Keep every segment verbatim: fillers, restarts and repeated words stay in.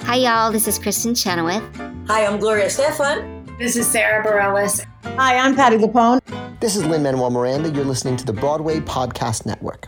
Hi, y'all. This is Kristen Chenoweth. Hi, I'm Gloria Estefan. This is Sarah Bareilles. Hi, I'm Patti LuPone. This is Lin-Manuel Miranda. You're listening to the Broadway Podcast Network.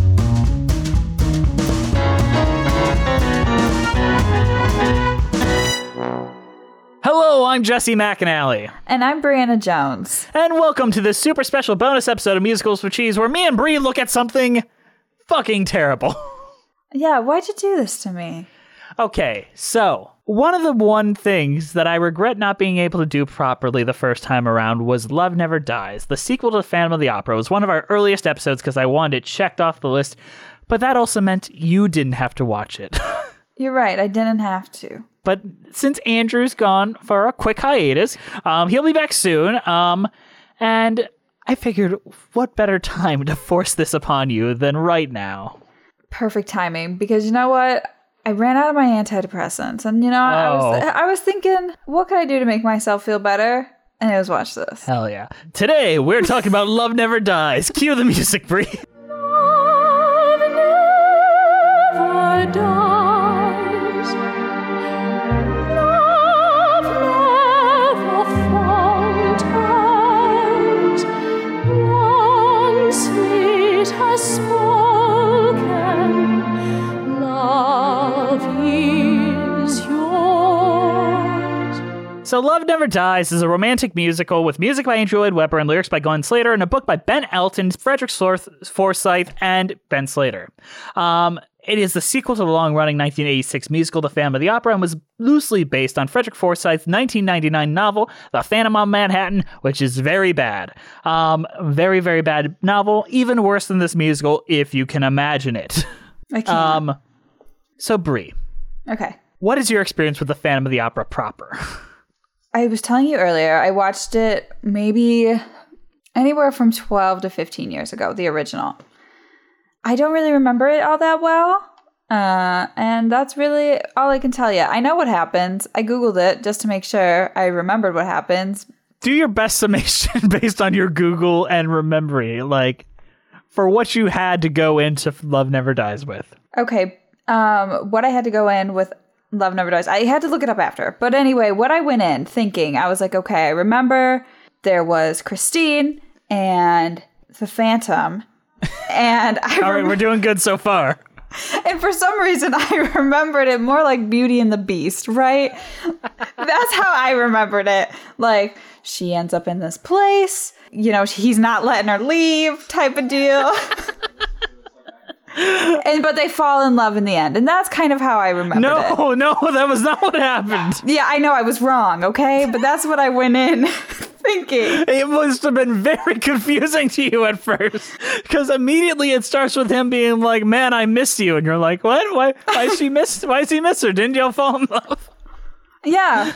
Hello, I'm Jesse McAnally. And I'm Brianna Jones. And welcome to this super special bonus episode of Musicals for Cheese, where me and Brie look at something fucking terrible. Yeah, why'd you do this to me? Okay, so one of the one things that I regret not being able to do properly the first time around was Love Never Dies. The sequel to Phantom of the Opera. It was one of our earliest episodes because I wanted it checked off the list, but that also meant you didn't have to watch it. You're right, I didn't have to. But since Andrew's gone for a quick hiatus, um, he'll be back soon, um, and I figured what better time to force this upon you than right now. Perfect timing, because you know what? I ran out of my antidepressants, and you know, oh. I was I was thinking, what could I do to make myself feel better? And it was watch this. Hell yeah. Today, we're talking about Love Never Dies. Cue the music, Brie. Love never dies. Love never falters. Once it has spoken, love is yours. So Love Never Dies is a romantic musical with music by Andrew Lloyd Webber and lyrics by Glenn Slater and a book by Ben Elton, Frederick Forsyth, and Ben Slater. Um, it is the sequel to the long-running nineteen eighty-six musical The Phantom of the Opera and was loosely based on Frederick Forsyth's nineteen ninety-nine novel The Phantom of Manhattan, which is very bad. Um, very, very bad novel, even worse than this musical, if you can imagine it. I can't. Um, so Brie, Okay. what is your experience with The Phantom of the Opera proper? I was telling you earlier, I watched it maybe anywhere from twelve to fifteen years ago, the original. I don't really remember it all that well, uh, and that's really all I can tell you. I know what happens. I Googled it just to make sure I remembered what happens. Do your best summation based on your Google and remembering, like, for what you had to go into Love Never Dies with. Okay, um, what I had to go in with Love Never Dies. I had to look it up after. But anyway, what I went in thinking, I was like, okay, I remember there was Christine and the Phantom. And I All right, rem- we're doing good so far. And for some reason, I remembered it more like Beauty and the Beast, right? That's how I remembered it. Like, she ends up in this place. You know, he's not letting her leave type of deal. And but they fall in love in the end, and that's kind of how I remember no, it. No, no, that was not what happened. Yeah, I know I was wrong, okay? But that's what I went in thinking. It must have been very confusing to you at first, because immediately it starts with him being like, "Man, I miss you," and you're like, "What? Why? Why is she miss? Why does he miss her? Didn't y'all fall in love?" Yeah,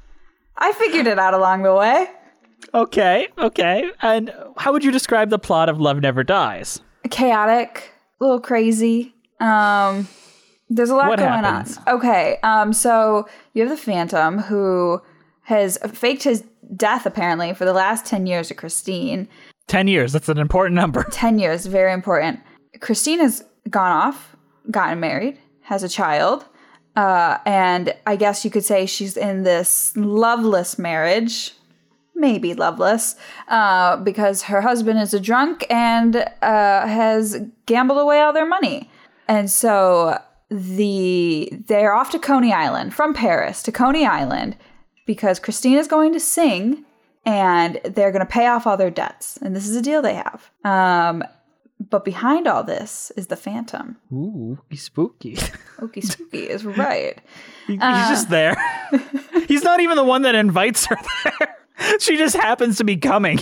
I figured it out along the way. Okay, okay. And how would you describe the plot of Love Never Dies? Chaotic. A little crazy. Um, there's a lot what going happens? on. Okay, um, so you have the Phantom who has faked his death apparently for the last ten years to Christine. Ten years. That's an important number. Ten years, very important. Christine has gone off, gotten married, has a child, uh, and I guess you could say she's in this loveless marriage. Maybe loveless, uh, because her husband is a drunk and uh, has gambled away all their money. And so the they're off to Coney Island, from Paris to Coney Island, because Christine is going to sing and they're going to pay off all their debts. And this is a deal they have. Um, but behind all this is the Phantom. Ooh, he's spooky. Spooky, spooky is right. he, he's uh, just there. He's not even the one that invites her there. She just happens to be coming.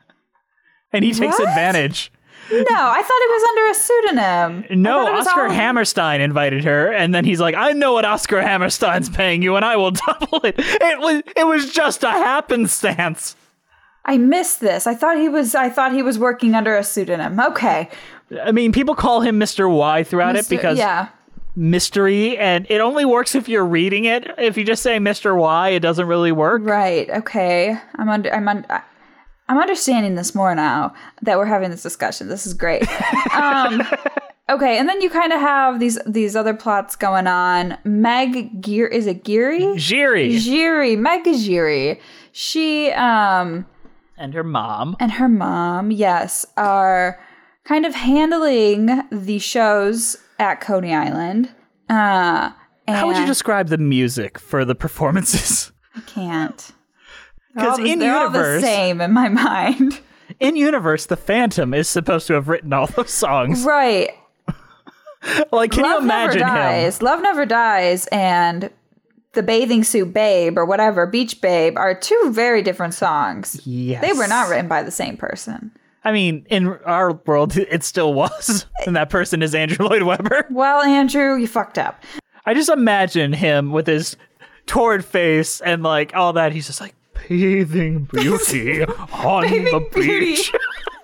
And he takes What? advantage. No, I thought it was under a pseudonym. No, it was Oscar all- Hammerstein invited her, and then he's like, I know what Oscar Hammerstein's paying you, and I will double it. It was it was just a happenstance. I missed this. I thought he was I thought he was working under a pseudonym. Okay. I mean, people call him Mister Y throughout Mister it because yeah. mystery, and it only works if you're reading it. If you just say Mister Y, it doesn't really work. Right. Okay. I'm under I'm un- I'm understanding this more now that we're having this discussion. This is great. um Okay, and then you kind of have these these other plots going on. Meg Gear is it Geary? Jiri. Jiri, Meg Jiri. She um And her mom. and her mom, yes, are kind of handling the shows at Coney Island. Uh How would you and- describe the music for the performances? I can't. They're 'Cause all the- in they're all the universe- same in my mind. In universe, the Phantom is supposed to have written all those songs. Right. Like, can Love you imagine Never him? Dies. Love Never Dies and The Bathing Suit Babe or whatever, Beach Babe, are two very different songs. Yes. They were not written by the same person. I mean, in our world, it still was. And that person is Andrew Lloyd Webber. Well, Andrew, you fucked up. I just imagine him with his torn face and like all that. He's just like, bathing beauty on the beach.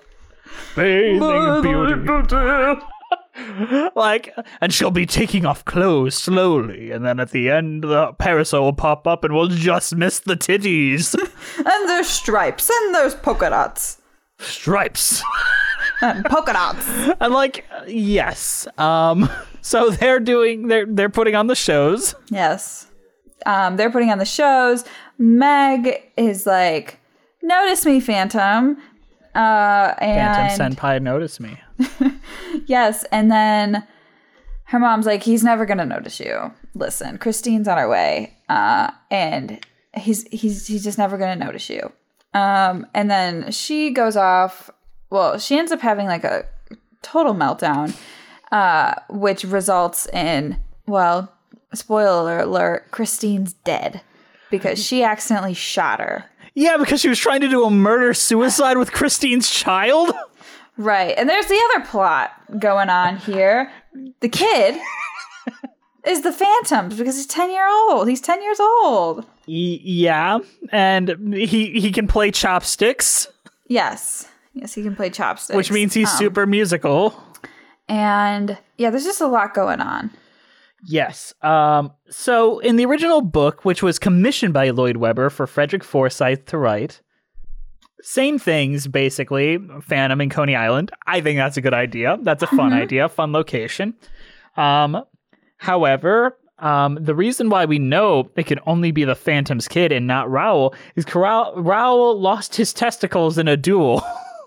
Bathing beauty. Like, and she'll be taking off clothes slowly, and then at the end, the parasol will pop up, and we'll just miss the titties. And there's stripes and there's polka dots. Stripes. And polka dots. And like, yes. Um. So they're doing, they're they're putting on the shows. Yes. Um, they're putting on the shows. Meg is like, notice me, Phantom. Uh, and Phantom Senpai, notice me. yes, and then her mom's like, he's never gonna notice you. Listen, Christine's on her way, uh, and he's he's he's just never gonna notice you. Um, and then she goes off. Well, she ends up having like a total meltdown, uh, which results in, well, spoiler alert, Christine's dead because she accidentally shot her. Yeah, because she was trying to do a murder suicide with Christine's child. Right. And there's the other plot going on here. The kid is the Phantom because he's ten year old. He's ten years old. Y- yeah, and he he can play chopsticks, Yes. Yes, he can play chopsticks. which means he's Um, super musical. And yeah, there's just a lot going on. Yes. Um. So in the original book, which was commissioned by Lloyd Webber for Frederick Forsyth to write, same things basically. Phantom and Coney Island. I think that's a good idea. That's a fun idea, fun location. Um. However, um, the reason why we know it could only be the Phantom's kid and not Raoul is Raoul, Raoul lost his testicles in a duel.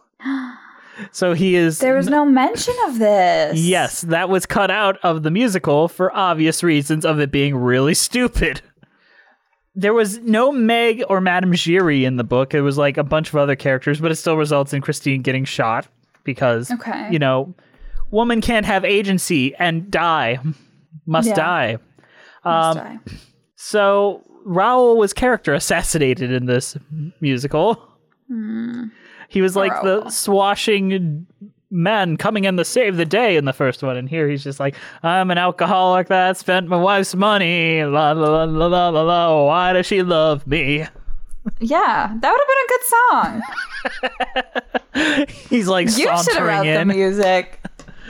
So he is. There was no mention of this. Yes, that was cut out of the musical for obvious reasons of it being really stupid. There was no Meg or Madame Giry in the book. It was like a bunch of other characters, but it still results in Christine getting shot because, Okay. you know, woman can't have agency and die. Must Yeah. die. Must Um, die. So Raoul was character assassinated in this musical. He was like the Raoul. swashing man coming in to save the day in the first one, and here he's just like, I'm an alcoholic that spent my wife's money. La la la la la la la. Why does she love me? Yeah, that would have been a good song. He's like You should have sauntering wrote the in. music.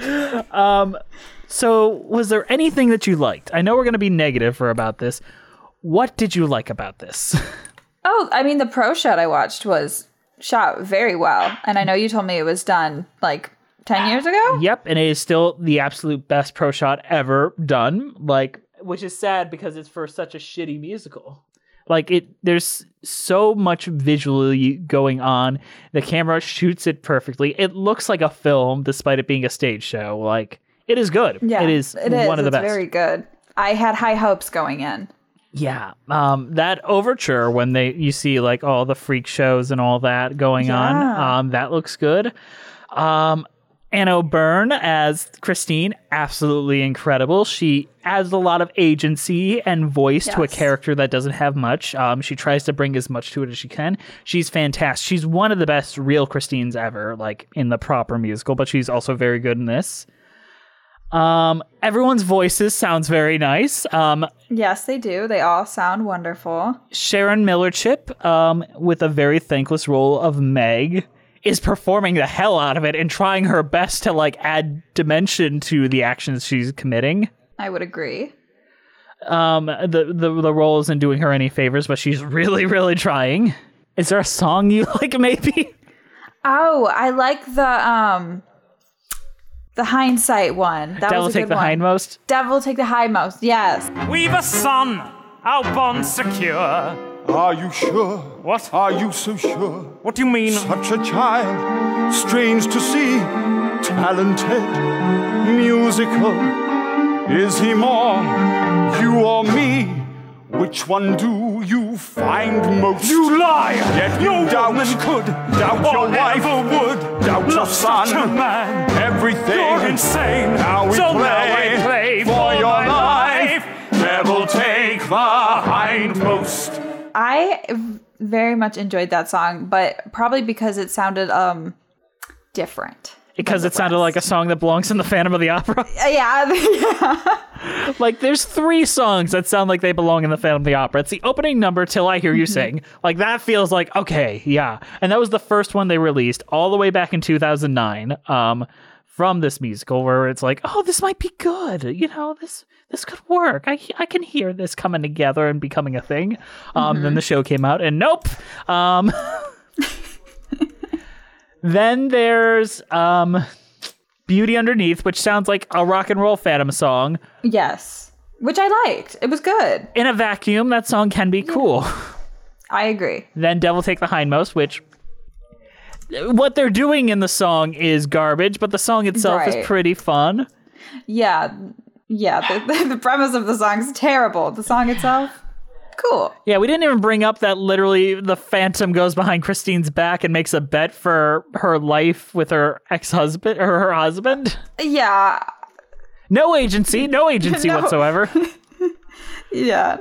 So, was there anything that you liked? I know we're going to be negative for about this. What did you like about this? Oh, I mean, the pro shot I watched was shot very well. And I know you told me it was done like ten years ago. Yep, and it is still the absolute best pro shot ever done. Like, which is sad because it's for such a shitty musical. Like it, there's so much visually going on. The camera shoots it perfectly. It looks like a film, despite it being a stage show. Like it is good. Yeah, it is it is. one of the It's best. very good. I had high hopes going in. Yeah, um, that overture when they you see like all the freak shows and all that going on, Yeah. um, that looks good. Um, Anna O'Byrne as Christine, absolutely incredible. She adds a lot of agency and voice to a Yes. character that doesn't have much. Um, she tries to bring as much to it as she can. She's fantastic. She's one of the best real Christines ever, like in the proper musical, but she's also very good in this. Um, everyone's voices sounds very nice. Um, Yes, they do. They all sound wonderful. Sharon Miller-Chip, um, with a very thankless role of Meg, is performing the hell out of it and trying her best to like add dimension to the actions she's committing. I would agree. Um, the the the role isn't doing her any favors, but she's really really trying. Is there a song you like? Maybe. Oh, I like the um The hindsight one. That Devil was a take good the one. hindmost. Devil take the hindmost. Yes. We've a son, our bond secure. Are you sure? What? Are you so sure? What do you mean? Such a child, strange to see, talented, musical. Is he more you or me? Which one do you find most? You lie! Yet you no doubt, woman could, doubt or your wife, ever would, doubt your love son, such a man. everything. You're insane. Now we so play, now I play for, for your my life. life. Devil take the hindmost. I v- very much enjoyed that song, but probably because it sounded um different. Because it sounded like a song that belongs in the Phantom of the Opera. Uh, yeah. yeah. Like, there's three songs that sound like they belong in the Phantom of the Opera. It's the opening number, Till I Hear You Sing. Like, that feels like, okay, yeah. And that was the first one they released all the way back in two thousand nine um, from this musical, where it's like, oh, this might be good. You know, this this could work. I I can hear this coming together and becoming a thing. Um, mm-hmm. Then the show came out, and nope. Um... Then there's um, Beauty Underneath, which sounds like a rock and roll Phantom song. Yes, which I liked. It was good. In a vacuum, that song can be cool. I agree. Then Devil Take the Hindmost, which what they're doing in the song is garbage, but the song itself Right. is pretty fun. Yeah, yeah. The, the premise of the song is terrible. The song itself, cool. Yeah, we didn't even bring up that literally the Phantom goes behind Christine's back and makes a bet for her life with her ex-husband or her husband. Yeah. No agency, no agency No. whatsoever. Yeah.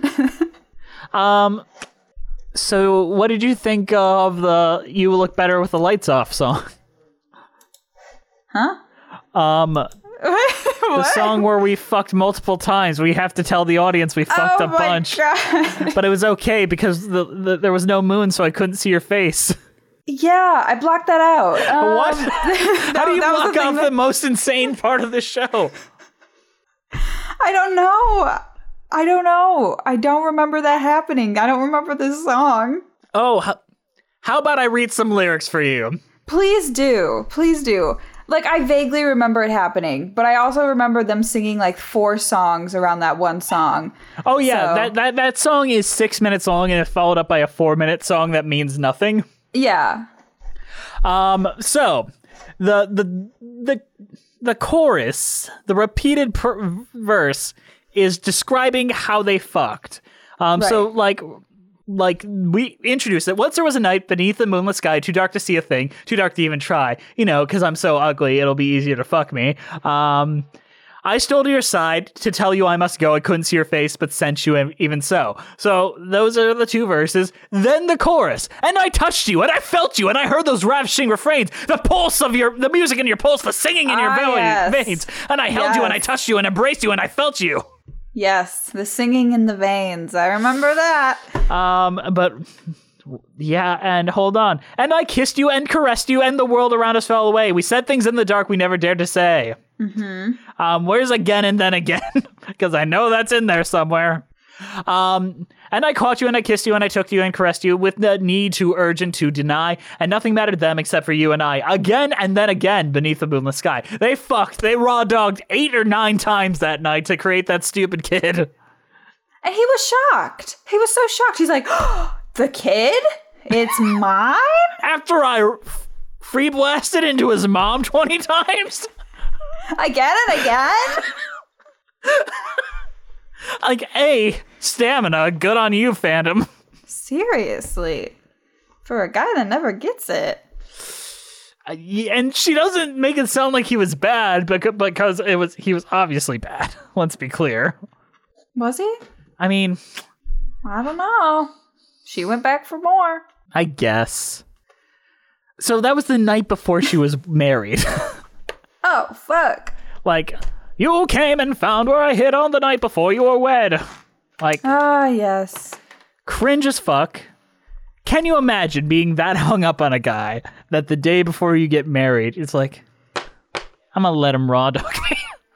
um, so what did you think of the "You Look Better with the Lights Off" song? Huh? Um, the song where we fucked multiple times. We have to tell the audience we fucked oh a my bunch. God. But it was okay because the, the there was no moon, so I couldn't see your face. Yeah, I blocked that out. Um, What? How do you that was block the thing off that- the most insane part of the show? I don't know. I don't know. I don't remember that happening. I don't remember this song. Oh, how, how about I read some lyrics for you? Please do. Please do. Like, I vaguely remember it happening, but I also remember them singing like four songs around that one song. Oh yeah, So- that, that that song is six minutes long and it's followed up by a four minute song that means nothing. Yeah. Um, so the the the the chorus, the repeated per- verse, is describing how they fucked. Um, so Right. like. Like, we introduced it. Once there was a night beneath the moonlit sky, too dark to see a thing, too dark to even try. You know, because I'm so ugly, it'll be easier to fuck me. Um, I stole to your side to tell you I must go. I couldn't see your face, but sent you in- even so. So those are the two verses. Then the chorus. And I touched you, and I felt you, and I heard those ravishing refrains, the pulse of your, the music in your pulse, the singing in your Ah, belly, yes. veins. And I held you, and I Yes. touched you, and embraced you, and I felt you. Yes, the singing in the veins. I remember that. Um, but yeah, and hold on. And I kissed you and caressed you, and the world around us fell away. We said things in the dark we never dared to say. Mm-hmm. Um, where's again and then again? Because I know that's in there somewhere. Um, and I caught you and I kissed you and I took you and caressed you with the need to urge and to deny, and nothing mattered to them except for you and I. Again and then again beneath the moonless sky. They fucked. They raw dogged eight or nine times that night to create that stupid kid. And he was shocked. He was so shocked. He's like, oh, the kid? It's mine? After I f- free blasted into his mom twenty times. Again and again? Like, A, stamina, good on you, Phantom. Seriously. For a guy that never gets it. Uh, yeah, and she doesn't make it sound like he was bad because, because it was he was obviously bad. Let's be clear. Was he? I mean, I don't know. She went back for more. I guess. So that was the night before she was married. Oh, fuck. Like, you came and found where I hid on the night before you were wed. Like, Ah, yes. cringe as fuck. Can you imagine being that hung up on a guy that the day before you get married, it's like, I'm gonna let him raw dog me?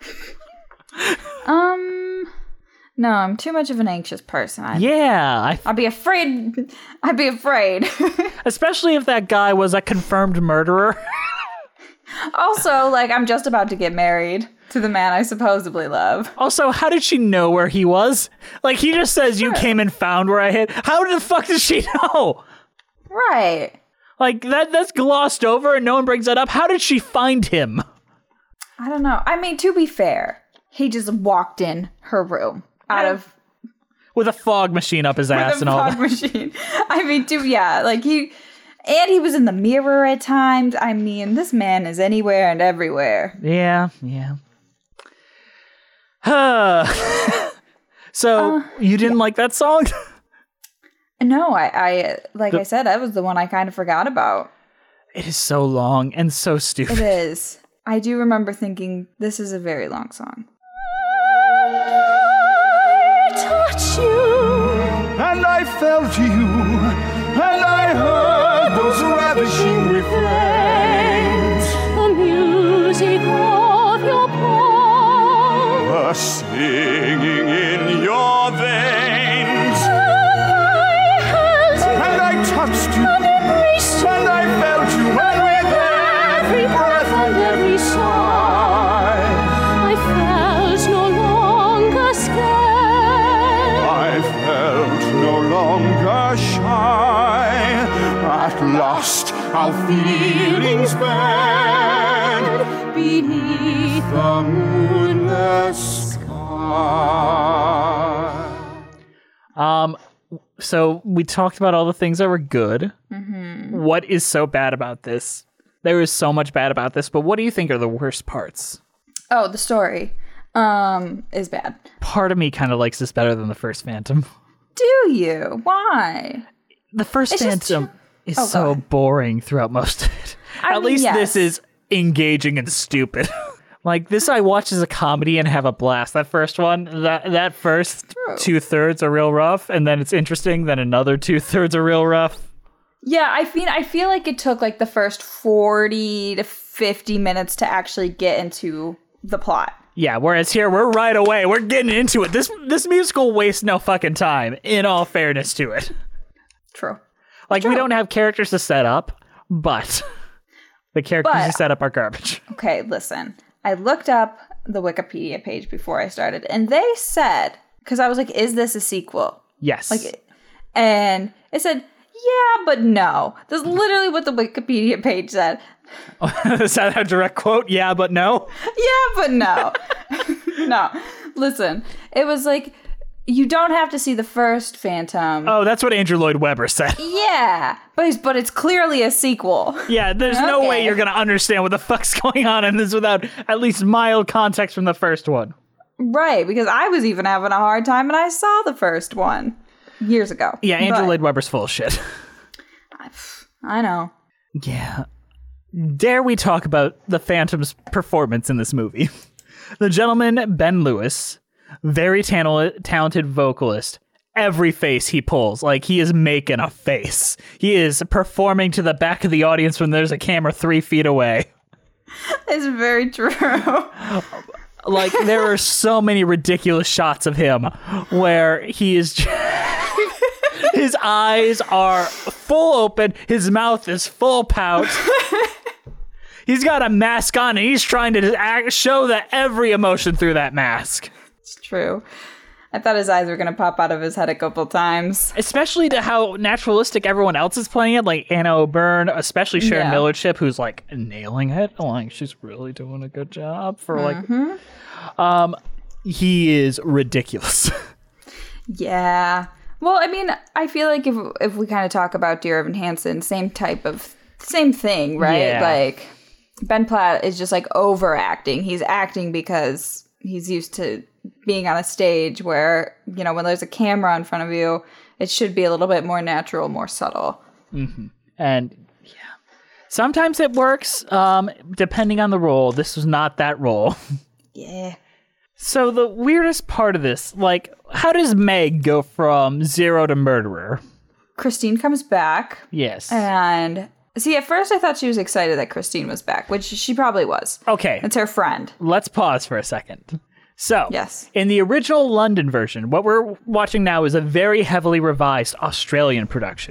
Um, no, I'm too much of an anxious person. I, Yeah, I, I'd be afraid. I'd be afraid. especially if that guy was a confirmed murderer. Also, like, I'm just about to get married to the man I supposedly love. Also, how did she know where he was? Like, he just says, you came and found where I hid. How the fuck does she know? Right. Like, that that's glossed over and no one brings that up. How did she find him? I don't know. I mean, to be fair, he just walked in her room out of... With a fog machine up his ass with a and all fog that. machine. I mean, to, yeah, like he... And he was in the mirror at times. I mean, this man is anywhere and everywhere. Yeah, yeah. So, Uh, you didn't like that song? No, I, I like The- I said, that was the one I kind of forgot about. It is so long and so It stupid. is. I do remember thinking, this is a very long song. touch you. And I felt you, and I heard those ravishing refrains, The music of your palm. a singing in your veins. I held you And I touched you, and embraced you. and I felt you, and with every breath and every sigh, I felt no longer scared. I felt no longer shy. At last our feelings bend Beneath the moonless sky. Um, so we talked about all the things that were good. Mm-hmm. What is so bad about this? There is so much bad about this, but what do you think are the worst parts? Oh, the story um, is bad. Part of me kind of likes this better than the first Phantom. Do you? Why? The first It's just Phantom too- is Oh, go so ahead. boring throughout most of it. I At mean, least yes. this is engaging and stupid. Like this, I watch as a comedy and have a blast. That first one, that that first True. two thirds are real rough, and then it's interesting. Then another two thirds are real rough. Yeah, I feel I feel like it took like the first forty to fifty minutes to actually get into the plot. Yeah, whereas here we're right away. We're getting into it. This this musical wastes no fucking time. In all fairness to it, True. like we True. don't have characters to set up, but the characters But- you set up are garbage. Okay, listen. I looked up the Wikipedia page before I started, and they said, because I was like, is this a sequel? Yes, Like, and it said, yeah, but no. That's literally what the Wikipedia page said. is that a direct quote? Yeah, but no. Yeah, but no. No. Listen, it was like, you don't have to see the first Phantom. Oh, that's what Andrew Lloyd Webber said. Yeah, but it's, but it's clearly a sequel. Yeah, there's no way Okay. you're gonna understand what the fuck's going on in this without at least mild context from the first one. Right, because I was even having a hard time and I saw the first one years ago. Yeah, Andrew But- Lloyd Webber's full of shit. I know. Yeah. Dare we talk about the Phantom's performance in this movie? The gentleman, Ben Lewis, very tal- talented vocalist. Every face he pulls, like he is making a face. He is performing to the back of the audience when there's a camera three feet away. It's very true. Like there are so many ridiculous shots of him where he is j- his eyes are full open, his mouth is full pout. He's got a mask on and he's trying to act, show that every emotion through that mask. It's true. I thought his eyes were going to pop out of his head a couple times. Especially to how naturalistic everyone else is playing it, like Anna O'Byrne, especially Sharon Yeah. Millerchip, who's like nailing it. Like she's really doing a good job for like. Um, he is ridiculous. Yeah. Well, I mean, I feel like if if we kind of talk about Dear Evan Hansen, same type of, same thing, right? Yeah. Like, Ben Platt is just like overacting. He's acting because he's used to being on a stage where, you know, when there's a camera in front of you, it should be a little bit more natural, more subtle. And yeah, sometimes it works, um, depending on the role. This was not that role. Yeah. So the weirdest part of this, like, how does Meg go from zero to murderer? Christine comes back. Yes. And see, at first I thought she was excited that Christine was back, which she probably was. Okay, It's her friend. let's pause for a second. So, Yes. in the original London version, what we're watching now is a very heavily revised Australian production.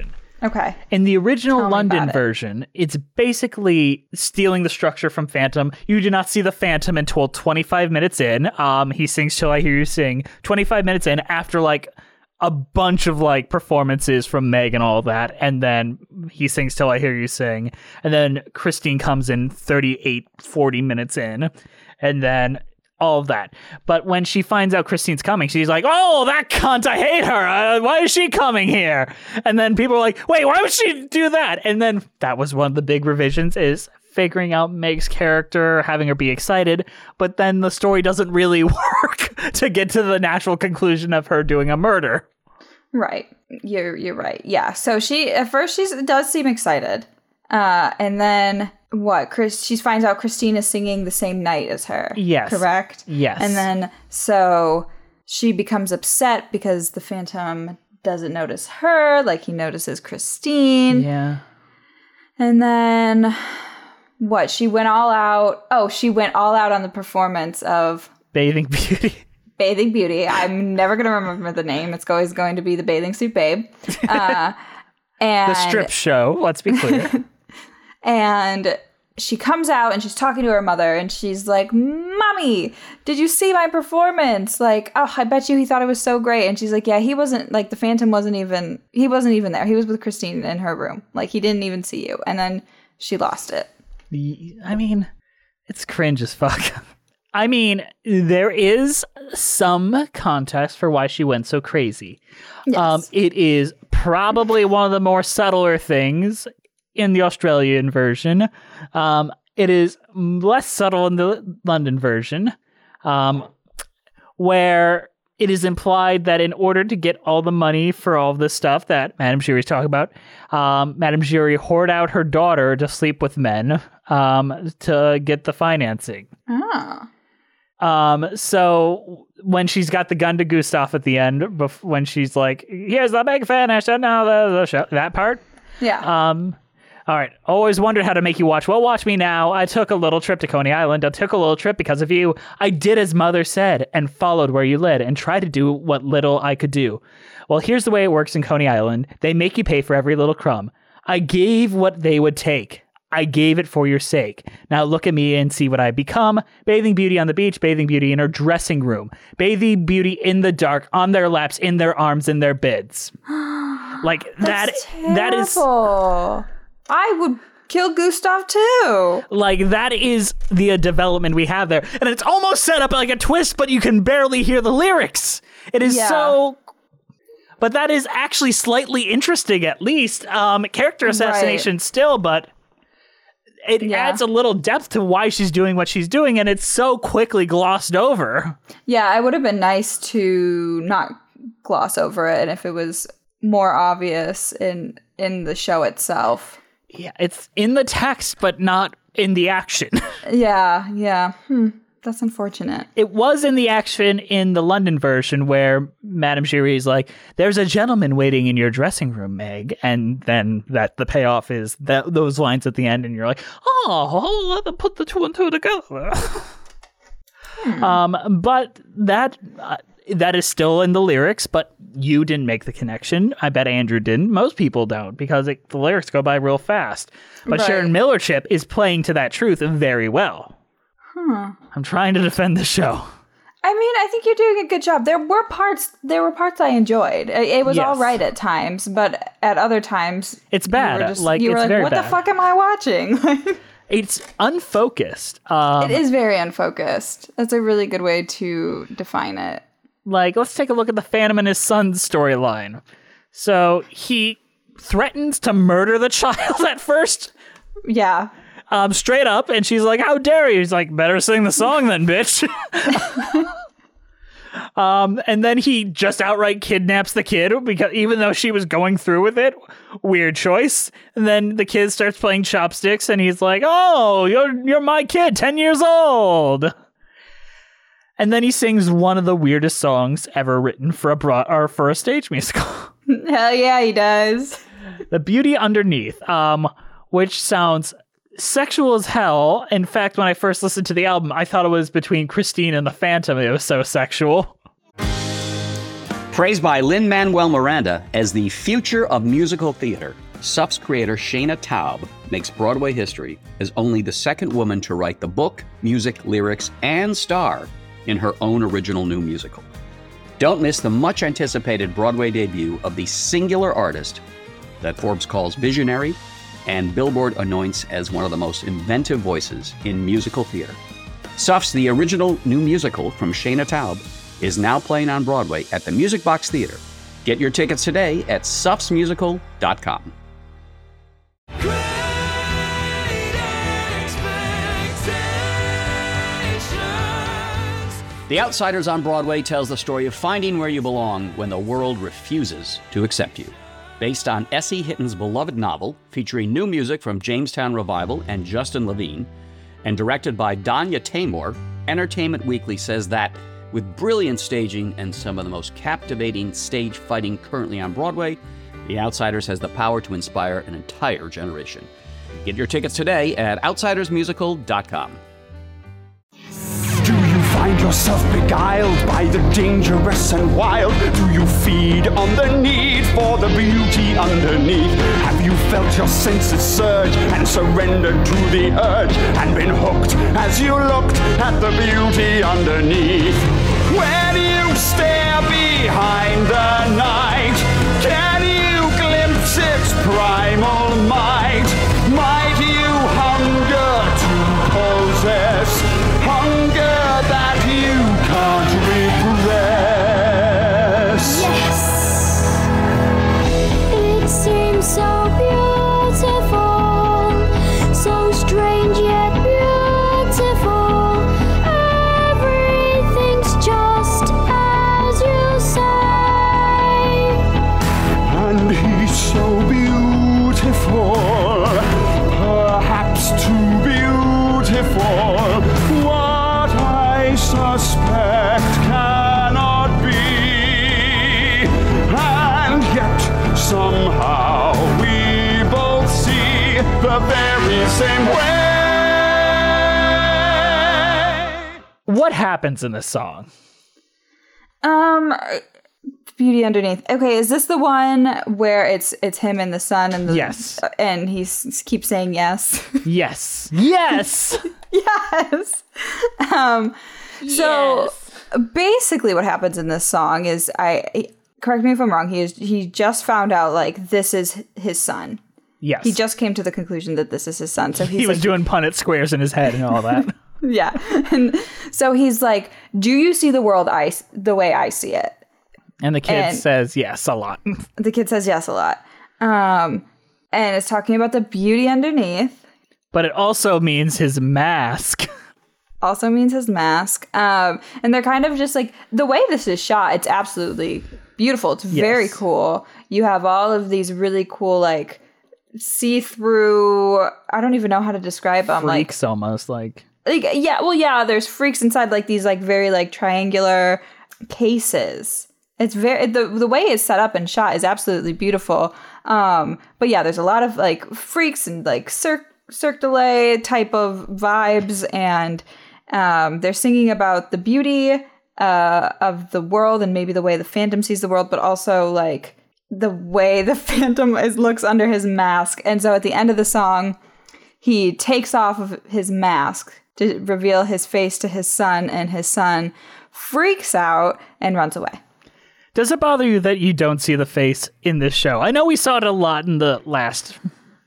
Okay. In the original Tell me London about it. version, it's basically stealing the structure from Phantom. You do not see the Phantom until twenty-five minutes in. Um, he sings Till I Hear You Sing. twenty-five minutes in, after like a bunch of like performances from Meg and all that, and then he sings Till I Hear You Sing. And then Christine comes in thirty-eight, forty minutes in, and then all of that. But when she finds out Christine's coming, she's like, oh, that cunt, I hate her. Uh, why is she coming here? And then people are like, wait, why would she do that? And then that was one of the big revisions, is figuring out Meg's character, having her be excited. But then the story doesn't really work to get to the natural conclusion of her doing a murder. Right. You're you're right. Yeah. So she at first she does seem excited. Uh, and then what? Chris she finds out Christine is singing the same night as her. Yes. Correct? Yes. And then so she becomes upset because the Phantom doesn't notice her like he notices Christine. Yeah. And then what? She went all out. Oh, she went all out on the performance of Bathing Beauty. Bathing Beauty. I'm never going to remember the name. It's always going to be the Bathing Suit Babe. Uh, and The strip show, let's be clear. And she comes out and she's talking to her mother and she's like, Mommy, did you see my performance? Like, oh, I bet you he thought it was so great. And she's like, yeah, he wasn't, like, the Phantom wasn't even, he wasn't even there. He was with Christine in her room. Like, he didn't even see you. And then she lost it. I mean, it's cringe as fuck. I mean, there is some context for why she went so crazy. Yes. Um, it is probably one of the more subtler things in the Australian version. Um, it is less subtle in the London version, um, where it is implied that in order to get all the money for all of this stuff that Madame Giry is talking about, um, Madame Giry hoard out her daughter to sleep with men um, to get the financing. Oh. Um, so when she's got the gun to Gustav at the end, bef- when she's like, here's the big finish, and now the, the show, that part. Yeah. Um, all right. Always wondered how to make you watch. Well, watch me now. I took a little trip to Coney Island. I took a little trip because of you. I did as Mother said and followed where you led and tried to do what little I could do. Well, here's the way it works in Coney Island. They make you pay for every little crumb. I gave what they would take. I gave it for your sake. Now look at me and see what I've become. Bathing Beauty on the beach, Bathing Beauty in her dressing room, Bathing Beauty in the dark, on their laps, in their arms, in their beds. Like that. That's That is terrible. I would kill Gustav too. like that is the uh, development we have there, and it's almost set up like a twist, but you can barely hear the lyrics. It is Yeah. so. But that is actually slightly interesting, at least. Um, character assassination Right. still, but. It Yeah. adds a little depth to why she's doing what she's doing, and it's so quickly glossed over. Yeah, it would have been nice to not gloss over it, and if it was more obvious in in the show itself. Yeah, it's in the text, but not in the action. Yeah, yeah. Hmm. That's unfortunate. It was in the action in the London version where Madame Giry is like, there's a gentleman waiting in your dressing room, Meg. And then that the payoff is that those lines at the end, and you're like, oh, let them put the two and two together. hmm. Um, but that uh, that is still in the lyrics, but you didn't make the connection. I bet Andrew didn't. Most people don't, because it, the lyrics go by real fast. But Right. Sharon Millerchip is playing to that truth very well. Huh. I'm trying to defend the show. I mean, I think you're doing a good job. There were parts. There were parts I enjoyed. It, it was Yes. all right at times, but at other times, It's you bad. were just- like you were it's like, very what bad. the fuck am I watching? It's unfocused. Um, It is very unfocused. That's a really good way to define it. Like, let's take a look at the Phantom and his son's storyline. So he threatens to murder the child at first, Yeah. um, straight up, and she's like, "How dare you?" He's like, "Better sing the song then, bitch." um, and then he just outright kidnaps the kid because even though she was going through with it, weird choice. And then the kid starts playing chopsticks, and he's like, "Oh, you're you're my kid, ten years old." And then he sings one of the weirdest songs ever written for a broad or for a stage musical. Hell yeah, he does. The Beauty Underneath, um, which sounds sexual as hell. In fact, when I first listened to the album, I thought it was between Christine and the Phantom. It was so sexual. Praised by Lin-Manuel Miranda as the future of musical theater, Suff's creator Shayna Taub makes Broadway history as only the second woman to write the book, music, lyrics, and star in her own original new musical. Don't miss the much-anticipated Broadway debut of the singular artist that Forbes calls visionary and Billboard anoints as one of the most inventive voices in musical theater. Suff's The Original New Musical from Shayna Taub is now playing on Broadway at the Music Box Theater. Get your tickets today at suffs musical dot com. The Outsiders on Broadway tells the story of finding where you belong when the world refuses to accept you. Based on Essie Hitton's beloved novel, featuring new music from Jamestown Revival and Justin Levine, and directed by Danya Taymor, Entertainment Weekly says that, with brilliant staging and some of the most captivating stage fighting currently on Broadway, The Outsiders has the power to inspire an entire generation. Get your tickets today at outsiders musical dot com. Do you find yourself beguiled by the dangerous and wild? Do you feed on the need for the beauty underneath? Have you felt your senses surge and surrendered to the urge and been hooked as you looked at the beauty underneath? When you stare behind the night, can you glimpse its primal might? Might you hunger to possess, hunger that you can't repress? It seems so beautiful, so strange yet beautiful. Everything's just as you say. And he's so beautiful, perhaps too beautiful. What I suspect cannot be. And yet somehow we both see the very same way. What happens in this song? Um, Beauty Underneath. Okay, is this the one where it's it's him and the sun and the Yes. and he s- keeps saying yes? Yes. Yes! Yes. Um, so basically, what happens in this song is, I correct me if I'm wrong. He is he just found out like this is his son. Yes. He just came to the conclusion that this is his son. So he's he was like, doing Punnett squares in his head and all that. yeah. And so he's like, "Do you see the world I s- the way I see it?" And the kid And- says yes a lot. The kid says yes a lot. Um, and it's talking about the beauty underneath. But it also means his mask. Also means his mask. Um, and they're kind of just like, the way this is shot, it's absolutely beautiful. It's very Yes. cool. You have all of these really cool, like, see-through, I don't even know how to describe them. Like, Freaks almost like. like, yeah, well, yeah, there's freaks inside, like, these, like, very, like, triangular cases. It's very, the the way it's set up and shot is absolutely beautiful. Um, but yeah, there's a lot of, like, freaks and, like, Cirque, Cirque du Soleil type of vibes, and um, they're singing about the beauty uh, of the world and maybe the way the Phantom sees the world, but also, like, the way the Phantom is looks under his mask. And so at the end of the song, he takes off of his mask to reveal his face to his son, and his son freaks out and runs away. Does it bother you that you don't see the face in this show? I know we saw it a lot in the last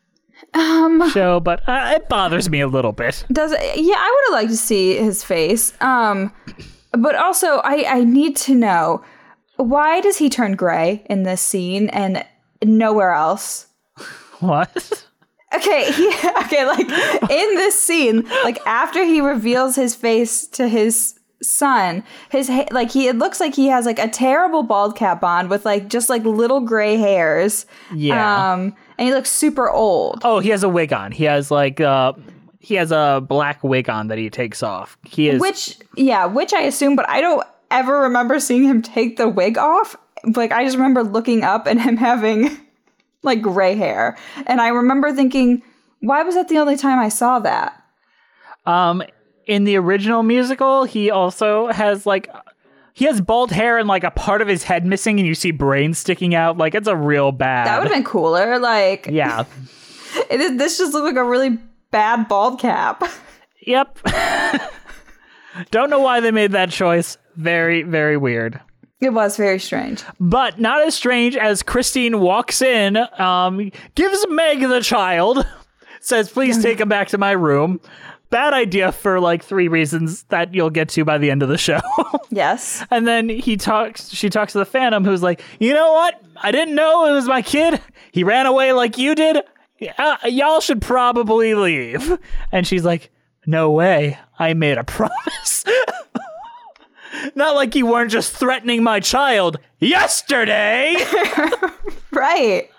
Um, show, but uh, it bothers me a little bit. does it? Yeah, I would have liked to see his face. Um, but also, I, I need to know, why does he turn gray in this scene and nowhere else? What? Okay, he, okay, like in this scene, like after he reveals his face to his son, his ha- like he it looks like he has like a terrible bald cap on with like just like little gray hairs. Yeah. Um, and he looks super old. Oh, he has a wig on. He has like uh he has a black wig on that he takes off. He is Which, yeah, which I assume, but I don't ever remember seeing him take the wig off. Like, I just remember looking up and him having, like, gray hair. And I remember thinking, why was that the only time I saw that? um in the original musical, he also has like He has bald hair and like a part of his head missing, and you see brains sticking out. Like it's a real bad. That would have been cooler. Like, yeah. it, this just looked like a really bad bald cap. Yep. Don't know why they made that choice. Very, very weird. It was very strange. But not as strange as Christine walks in, um, gives Meg the child, says, please take him back to my room. Bad idea for like three reasons that you'll get to by the end of the show. Yes. And then he talks, she talks to the Phantom, who's like, you know what? I didn't know it was my kid. He ran away like you did. Uh, y'all should probably leave. And she's like, no way. I made a promise. Not like you weren't just threatening my child yesterday. Right.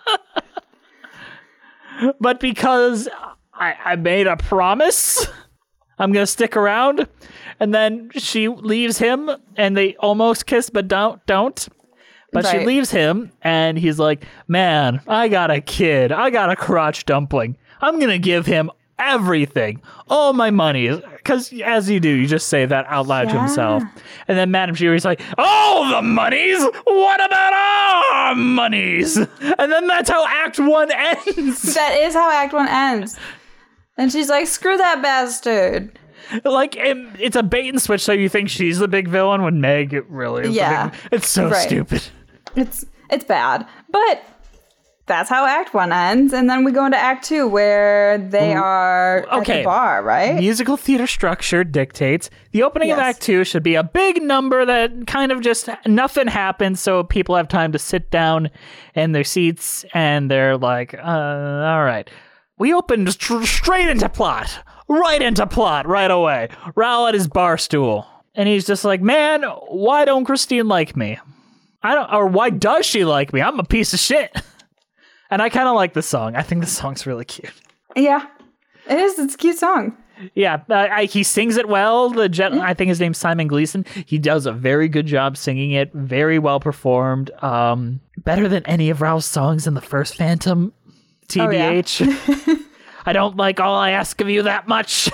But because I, I made a promise, I'm going to stick around. And then she leaves him and they almost kiss, but don't, don't. But Right. she leaves him and he's like, man, I got a kid. I got a crotch dumpling. I'm going to give him everything, all my money. Because as you do, you just say that out loud to Yeah. himself. And then Madame Fury's like, all the monies? What about our monies? And then that's how Act One ends. That is how Act One ends. And she's like, screw that bastard. Like, it, it's a bait and switch, so you think she's the big villain when Meg really is Yeah. the big... It's so Right. stupid. It's it's bad. But that's how Act One ends. And then we go into Act Two where they are at Okay. the bar, right? Musical theater structure dictates the opening of Yes. Act Two should be a big number that kind of just nothing happens, so people have time to sit down in their seats and they're like, uh, all right. We opened str- straight into plot, right into plot right away. Raoul at his bar stool. And he's just like, man, why don't Christine like me? I don't, or why does she like me? I'm a piece of shit. And I kind of like the song. I think the song's really cute. Yeah. It is. It's a cute song. Yeah, I, I, he sings it well. The gen- I think his name's Simon Gleason. He does a very good job singing it. Very well performed. Um, better than any of Raoul's songs in the first Phantom. T B H. Oh, yeah. I don't like All I Ask of You that much.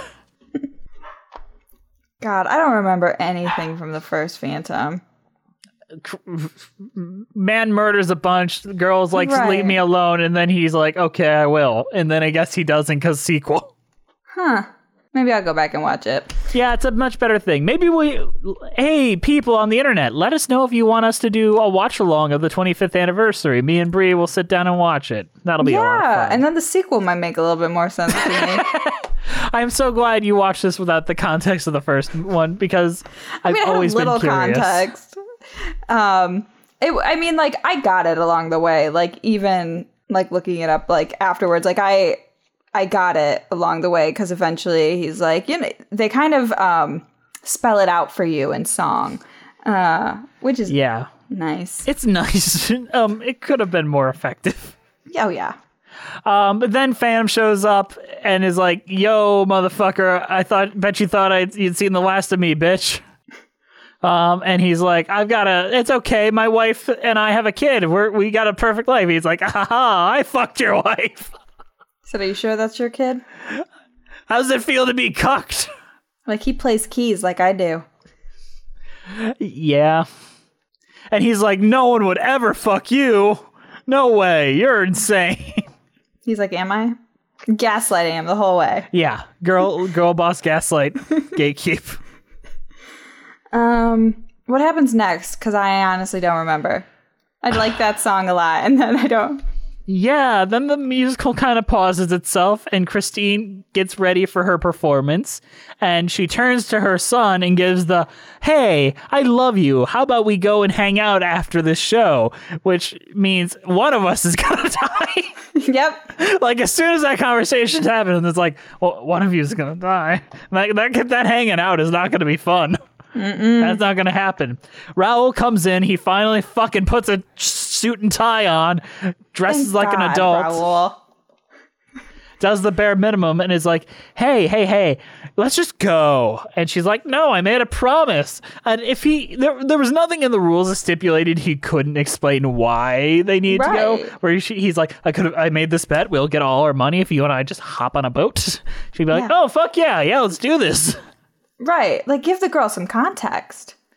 God, I don't remember anything from the first Phantom. Man murders a bunch. The girl's like, Right. leave me alone. And then he's like, okay, I will. And then I guess he doesn't because sequel. Huh. Maybe I'll go back and watch it. Yeah, it's a much better thing. Maybe we, hey, people on the internet, let us know if you want us to do a watch along of the twenty-fifth anniversary. Me and Bree will sit down and watch it. That'll be a lot of Yeah, fun. and then the sequel might make a little bit more sense to me. I'm so glad you watched this without the context of the first one because I I've mean, it always had little been curious. context. Um, it, I mean, like, I got it along the way. Like, even like looking it up, like afterwards, like I, I got it along the way because eventually he's like, you know, they kind of um spell it out for you in song, uh, which is Yeah, nice. it's nice. um, it could have been more effective. Oh yeah. Um, but then Phantom shows up and is like, "Yo, motherfucker! I thought, bet you thought I'd, you'd seen the last of me, bitch." Um, and he's like, "I've got a. It's okay. My wife and I have a kid. We're we got a perfect life." He's like, "Ha ha! I fucked your wife. So are you sure that's your kid? How does it feel to be cucked?" Like he plays keys like I do. Yeah. And he's like, "No one would ever fuck you. No way. You're insane." He's like, am I? Gaslighting him the whole way. Yeah, girl, girl, boss, gaslight, gatekeep. Um, what happens next? Because I honestly don't remember. I like that song a lot, and then I don't. Yeah, then the musical kind of pauses itself, and Christine gets ready for her performance, and she turns to her son and gives the, "Hey, I love you. How about we go and hang out after this show?" Which means one of us is gonna die. Yep. Like, as soon as that conversation's happening, it's like, well, one of you is gonna die. That, that, that hanging out is not gonna be fun. Mm-mm. That's not gonna happen. Raoul comes in. He finally fucking puts a suit and tie on, dresses Thank like an God, adult, Raoul. does the bare minimum, and is like, "Hey, hey, hey, let's just go." And she's like, "No, I made a promise." And if he, there, there was nothing in the rules that stipulated he couldn't explain why they need to go. Right. Where she, he's like, "I could have, I made this bet. We'll get all our money if you and I just hop on a boat." She'd be like, Yeah. "Oh fuck yeah, yeah, let's do this." Right. Like, give the girl some context.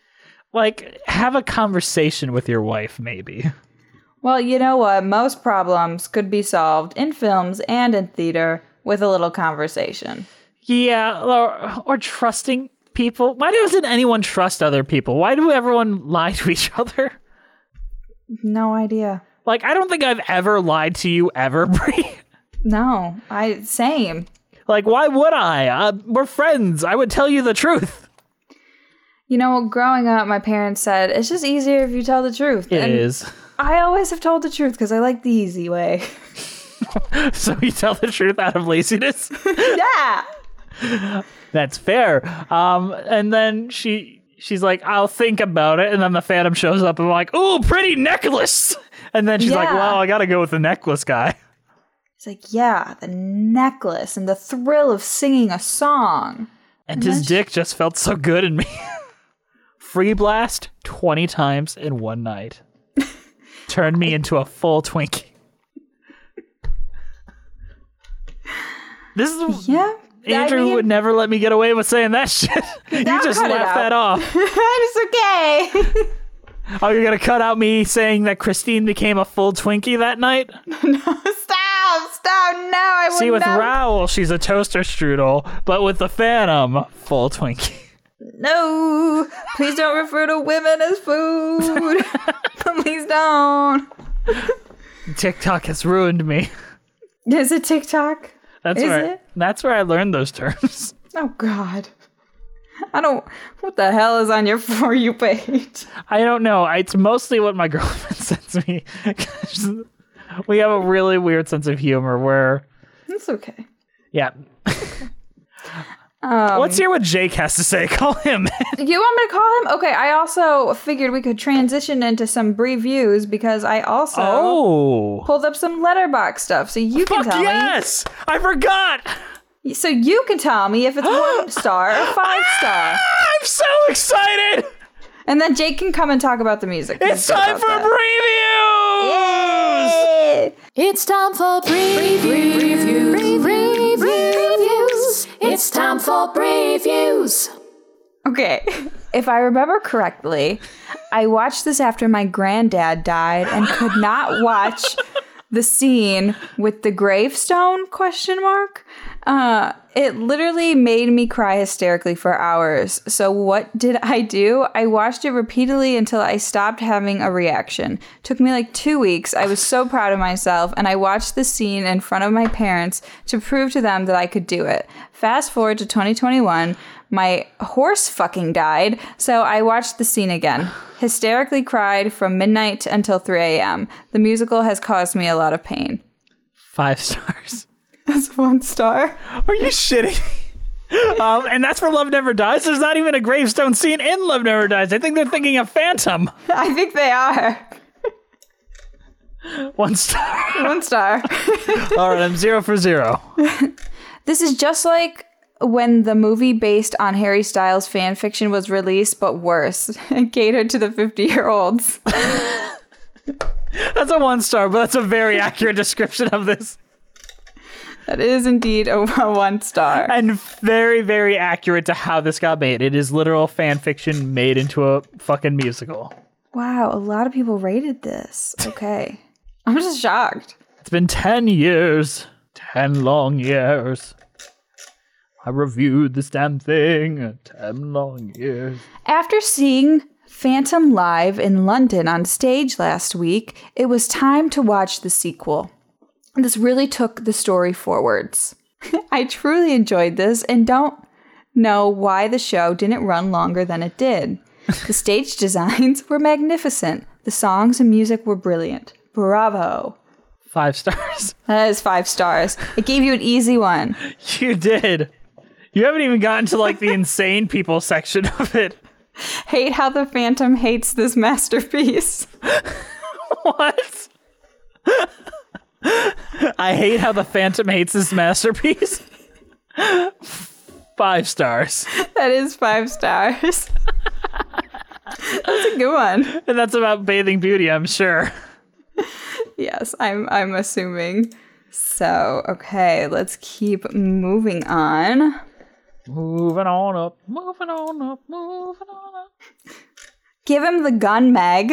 Like, have a conversation with your wife, maybe. Well, you know what? Most problems could be solved in films and in theater with a little conversation. Yeah, or, or trusting people. Why doesn't anyone trust other people? Why do everyone lie to each other? No idea. Like, I don't think I've ever lied to you ever, Brie. No, I same. Like, why would I? Uh, we're friends. I would tell you the truth. You know, growing up, my parents said, it's just easier if you tell the truth. It and is. I always have told the truth because I like the easy way. So you tell the truth out of laziness? Yeah. That's fair. Um, and then she she's like, I'll think about it. And then the Phantom shows up and I'm like, ooh, pretty necklace. And then she's like, Yeah. well, I got to go with the necklace guy. It's like, yeah, the necklace and the thrill of singing a song. And his dick just felt so good in me. Free blast twenty times in one night. Turned me into a full Twinkie. This is Yeah. Andrew I mean, would never let me get away with saying that shit. You Now just cut it laughed out. that off. It's okay. Oh, you're gonna cut out me saying that Christine became a full Twinkie that night? Stop! Stop! No, I wouldn't See, with know. Raoul, she's a toaster strudel, but with the Phantom, full Twinkie. No, please don't refer to women as food. Please don't. TikTok has ruined me. Is it TikTok? That's Is where it? that's where I learned those terms. Oh God. I don't. What the hell is on your For You page? I don't know. It's mostly what my girlfriend sends me. We have a really weird sense of humor where, It's okay. yeah. Um, Let's hear what Jake has to say. Call him. You want me to call him? Okay, I also figured we could transition into some brief views because I also Oh. pulled up some letterbox stuff, so you can Fuck tell yes! I forgot! me. So you can tell me if it's one star or five star, I'm so excited! and then Jake can come and talk about the music. It's time for previews! Yay! It's time for previews. Previews. Previews. It's time for previews. Okay, if I remember correctly, I watched this after my granddad died and could not watch the scene with the gravestone question mark. Uh, it literally made me cry hysterically for hours. So what did I do? I watched it repeatedly until I stopped having a reaction. Took me like two weeks. I was so proud of myself, and I watched the scene in front of my parents to prove to them that I could do it. Fast forward to twenty twenty-one, my horse fucking died, so I watched the scene again. Hysterically cried from midnight until three a.m. The musical has caused me a lot of pain. Five stars. That's one star. Are you shitting me? Um, and that's for Love Never Dies. There's not even a gravestone scene in Love Never Dies. I think they're thinking of Phantom. I think they are. One star. One star. All right, I'm zero for zero. This is just like when the movie based on Harry Styles fan fiction was released, but worse. It catered to the fifty-year-olds. That's a one star, but that's a very accurate description of this. That is indeed a, a one star. And very, very accurate to how this got made. It is literal fan fiction made into a fucking musical. Wow, a lot of people rated this. Okay. I'm just shocked. It's been ten years. Ten long years. I reviewed this damn thing. Ten long years. After seeing Phantom live in London on stage last week, it was time to watch the sequel. This really took the story forwards. I truly enjoyed this and don't know why the show didn't run longer than it did. The stage designs were magnificent. The songs and music were brilliant. Bravo. Five stars. That is five stars. I gave you an easy one. You did. You haven't even gotten to like the insane people section of it. Hate how the Phantom hates this masterpiece. What? I hate how the Phantom hates this masterpiece. Five stars. That is five stars. That's a good one. And that's about Bathing Beauty, I'm sure. Yes, I'm I'm assuming. So, okay, let's keep moving on. Moving on up, moving on up, moving on up. Give him the gun, Meg.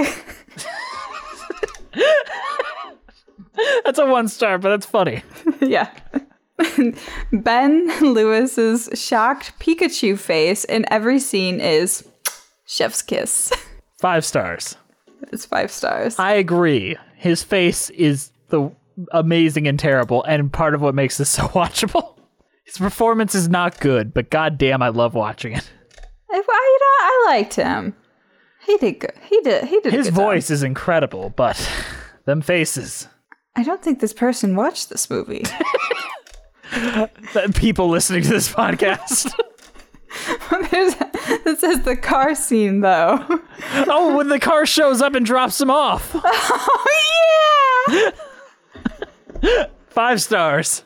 That's a one star, but that's funny. Yeah. Ben Lewis's shocked Pikachu face in every scene is chef's kiss. Five stars. It's five stars. I agree. His face is the amazing and terrible, and part of what makes this so watchable. His performance is not good, but goddamn, I love watching it. I, I, you know, I liked him. He did good. He did. He did. His a good voice job. is incredible, but them faces. I don't think this person watched this movie. The people listening to this podcast. There's, it says the car scene, though. Oh, when the car shows up and drops him off. Oh, yeah! Five stars.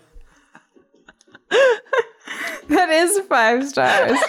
That is five stars.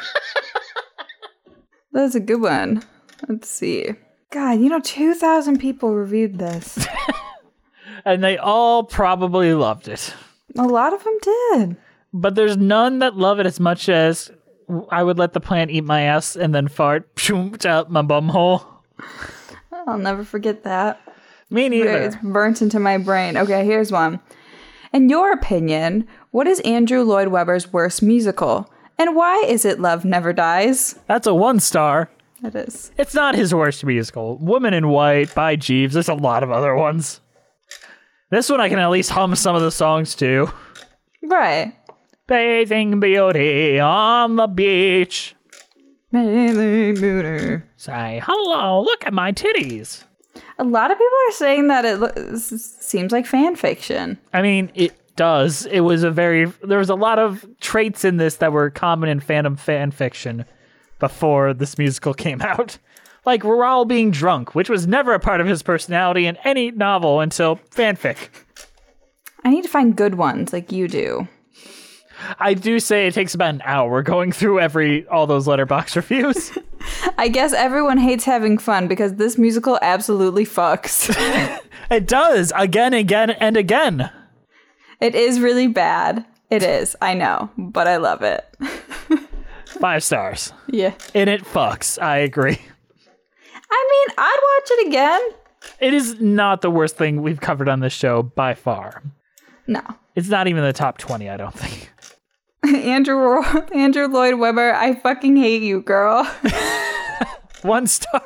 That's a good one. Let's see. God, you know, two thousand people reviewed this. And they all probably loved it. A lot of them did. But there's none that love it as much as I would let the plant eat my ass and then fart out my bum hole. I'll never forget that. Me neither. It's burnt into my brain. Okay, here's one. In your opinion, what is Andrew Lloyd Webber's worst musical? And why is it Love Never Dies? That's a one star. It is. It's not his worst musical. Woman in White by Jeeves. There's a lot of other ones. This one I can at least hum some of the songs to. Right. Bathing beauty on the beach. Bathing beauty. Say, hello, look at my titties. A lot of people are saying that it lo- seems like fan fiction. I mean, it does. It was a very... There was a lot of traits in this that were common in fandom fan fiction before this musical came out. Like Raoul being drunk, which was never a part of his personality in any novel until fanfic. I need to find good ones like you do. I do say it takes about an hour going through every all those Letterboxd reviews. I guess everyone hates having fun because this musical absolutely fucks. It does, again, again, and again. It is really bad. It is, I know, but I love it. Five stars. Yeah. And it fucks, I agree. I mean, I'd watch it again. It is not the worst thing we've covered on this show by far. No. It's not even the top twenty, I don't think. Andrew Andrew Lloyd Webber, I fucking hate you, girl. One star.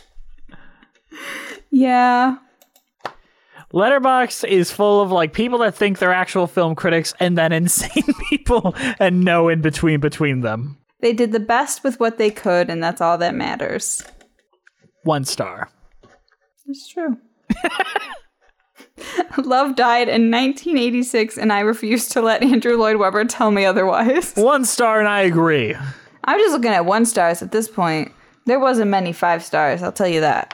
Yeah. Letterboxd is full of like people that think they're actual film critics and then insane people and no in between between them. They did the best with what they could, and that's all that matters. One star. It's true. Love died in nineteen eighty-six, and I refuse to let Andrew Lloyd Webber tell me otherwise. One star, and I agree. I'm just looking at one stars at this point. There wasn't many five stars, I'll tell you that.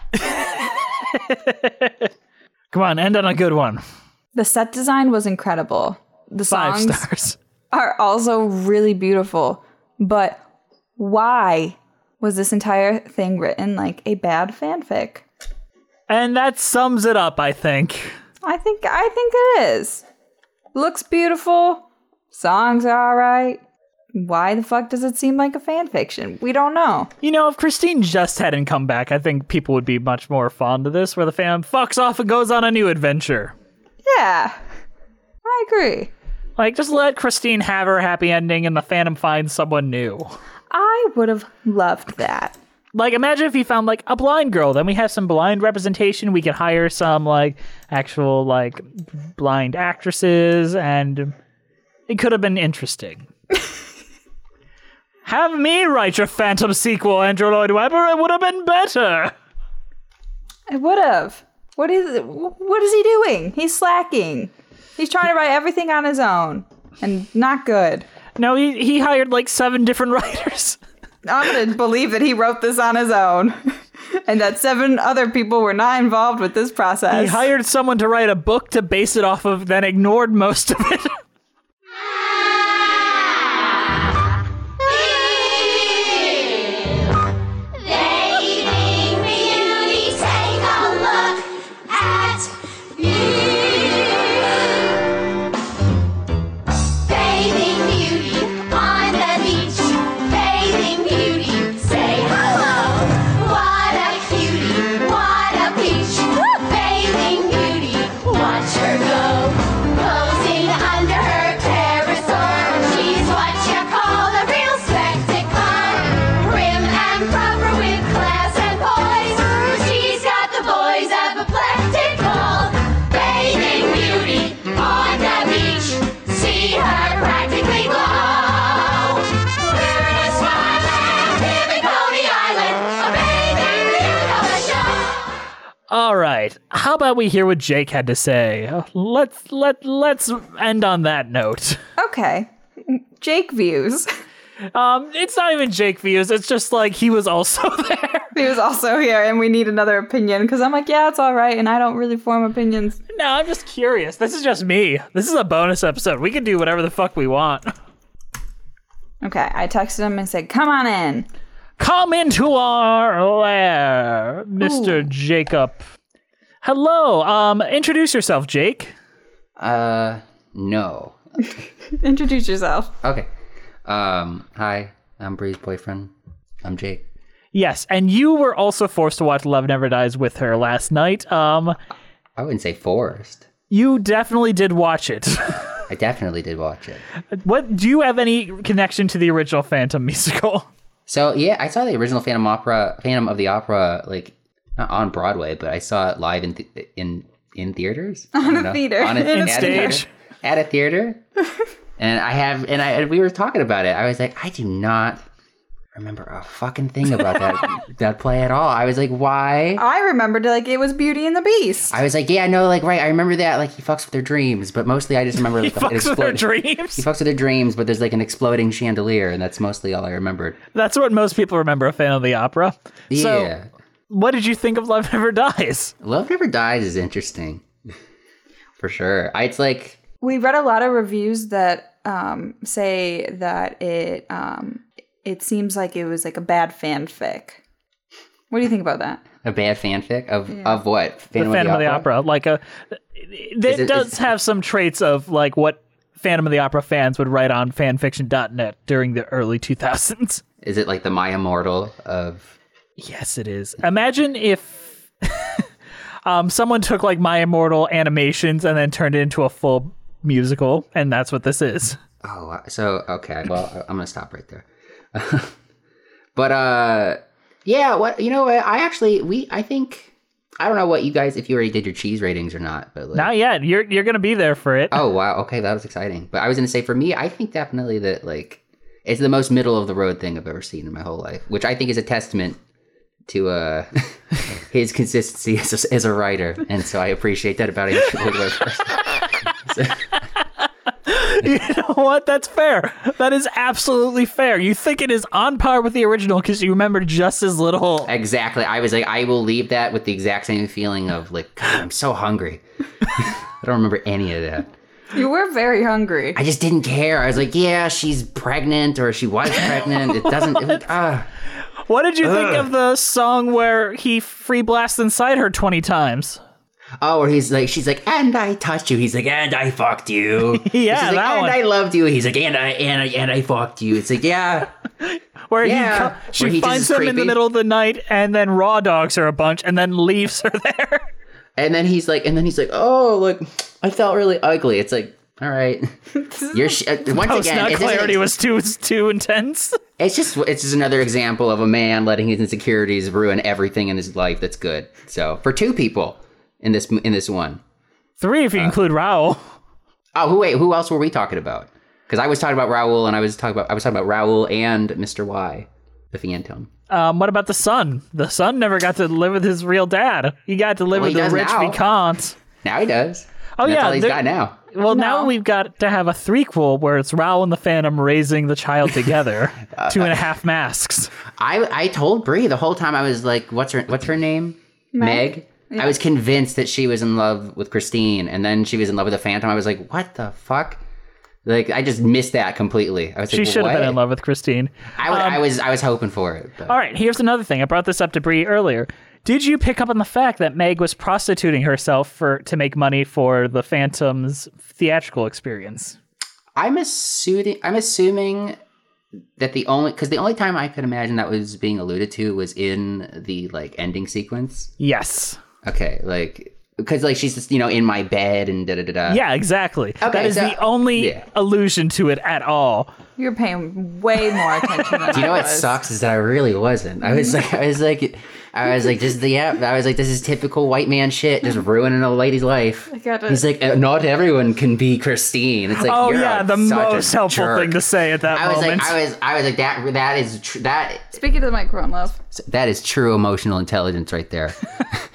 Come on, end on a good one. The set design was incredible. The Five songs stars. are also really beautiful. But why was this entire thing written like a bad fanfic? And that sums it up, I think. I think I think it is. Looks beautiful. Songs are alright. Why the fuck does it seem like a fan fiction? We don't know. You know, if Christine just hadn't come back, I think people would be much more fond of this, where the fam fucks off and goes on a new adventure. Yeah. I agree. Like, just let Christine have her happy ending and the fandom finds someone new. I would have loved that. Like, imagine if you found, like, a blind girl. Then we have some blind representation. We could hire some, like, actual, like, blind actresses, and it could have been interesting. Have me write your Phantom sequel, Andrew Lloyd Webber. It would have been better. It would have. What is what is he doing? He's slacking. He's trying to write everything on his own, and not good. No, he he hired like seven different writers. I'm gonna believe that he wrote this on his own, and that seven other people were not involved with this process. He hired someone to write a book to base it off of, then ignored most of it. What how about we hear what Jake had to say? Uh, Let's let let's end on that note. Okay. Jake views. Um, it's not even Jake views. It's just like he was also there. He was also here, and we need another opinion because I'm like, yeah, it's all right, and I don't really form opinions. No, I'm just curious. This is just me. This is a bonus episode. We can do whatever the fuck we want. Okay, I texted him and said, come on in. Come into our lair, Mister Ooh. Jacob. Hello. Um, introduce yourself, Jake. Uh, no. Introduce yourself. Okay. Um, hi, I'm Bree's boyfriend. I'm Jake. Yes, and you were also forced to watch Love Never Dies with her last night. Um, I wouldn't say forced. you definitely did watch it. I definitely did watch it. What do you have any connection to the original Phantom musical? So yeah, I saw the original Phantom Opera, Phantom of the Opera, like not on Broadway, but I saw it live in th- in in theaters. On a theater. On a, In at a theater. stage. At a theater. And I have, and I, and we were talking about it. I was like, I do not remember a fucking thing about that that play at all. I was like, why? I remembered like it was Beauty and the Beast. I was like, yeah, no, like right. I remember that. Like he fucks with their dreams, but mostly I just remember He like, fucks it with their exploded. dreams. He fucks with their dreams, but there's like an exploding chandelier, and that's mostly all I remembered. That's what most people remember of Phantom of the Opera. So, Yeah, what did you think of Love Never Dies? Love Never Dies is interesting, for sure. I, it's like. We read a lot of reviews that um, say that it um, it seems like it was like a bad fanfic. What do you think about that? A bad fanfic of of what? The Phantom of the Opera, like a, it, Is it- does is- have some traits of like what Phantom of the Opera fans would write on fanfiction dot net during the early two thousands. Is it like the My Immortal of? Yes, it is. Imagine if um, someone took like My Immortal animations and then turned it into a full musical, and that's what this is. Oh, so okay. Well, I'm gonna stop right there. But uh, yeah. What you know? I actually we I think I don't know what you guys if you already did your cheese ratings or not, but like, Not yet. You're you're gonna be there for it. oh wow, okay, that was exciting. But I was gonna say for me, I think definitely that like it's the most middle of the road thing I've ever seen in my whole life, which I think is a testament to uh his consistency as a, as a writer, and so I appreciate that about him. So, You know what? That's fair. That is absolutely fair. You think it is on par with the original because you remember just as little. exactly. I was like, I will leave that with the exact same feeling of like, God, I'm so hungry. I don't remember any of that. You were very hungry. I just didn't care. I was like, yeah, she's pregnant or she was pregnant. It doesn't. It, was- uh. What did you think of the song where he free blasts inside her twenty times? Oh, or he's like, she's like, and I touched you. He's like, and I fucked you. Yeah, She's like, that and one. I loved you. He's like, and I and I and I fucked you. It's like, yeah. Where Yeah, he co- where she he just finds is him in the creepy. middle of the night and then raw dogs her a bunch and then leaves her there. And then he's like, and then he's like, oh, look, I felt really ugly. It's like, all right, you're sh- uh, once Post again, nut it's just, clarity was too too intense. it's just it's just another example of a man letting his insecurities ruin everything in his life that's good. So for two people in this in this one, Three if you include Raoul. oh, who wait, who else were we talking about? Because I was talking about Raoul, and I was talking about I was talking about Raoul and Mister Y, the Phantom. Um, what about the son? The son never got to live with his real dad. He got to live Well, with he the does rich now. Vicomte. Now he does. Oh, And that's yeah, all he's there- got now. Well, now No. we've got to have a threequel where it's Raoul and the Phantom raising the child together. Two and a half masks. I I told Brie the whole time I was like, what's her what's her name? Meg. Meg? I was convinced that she was in love with Christine, and then she was in love with the Phantom. I was like, what the fuck? Like, I just missed that completely. I was She like, should have what? been in love with Christine. I, w- Um, I was I was hoping for it. But. All right, here's another thing. I brought this up to Brie earlier. Did you pick up on the fact that Meg was prostituting herself for to make money for the Phantom's theatrical experience? I'm assuming I'm assuming that the only because the only time I could imagine that was being alluded to was in the like ending sequence. Yes. Okay, like because like she's just you know in my bed and da da da da. Yeah, exactly. that is so- the only yeah. allusion to it at all. You're paying way more attention than Do you know I what was. sucks is that I really wasn't. I was like, I was like, I was like, this is the yeah. I was like, this is typical white man shit, just ruining a lady's life. I got it. He's like, "Uh, not everyone can be Christine. It's like, Oh you're yeah, a- the such a most helpful jerk. thing to say at that I was moment. like, I was, I was like, that, that is, tr- that, Speaking to the microphone, love. that is true emotional intelligence right there.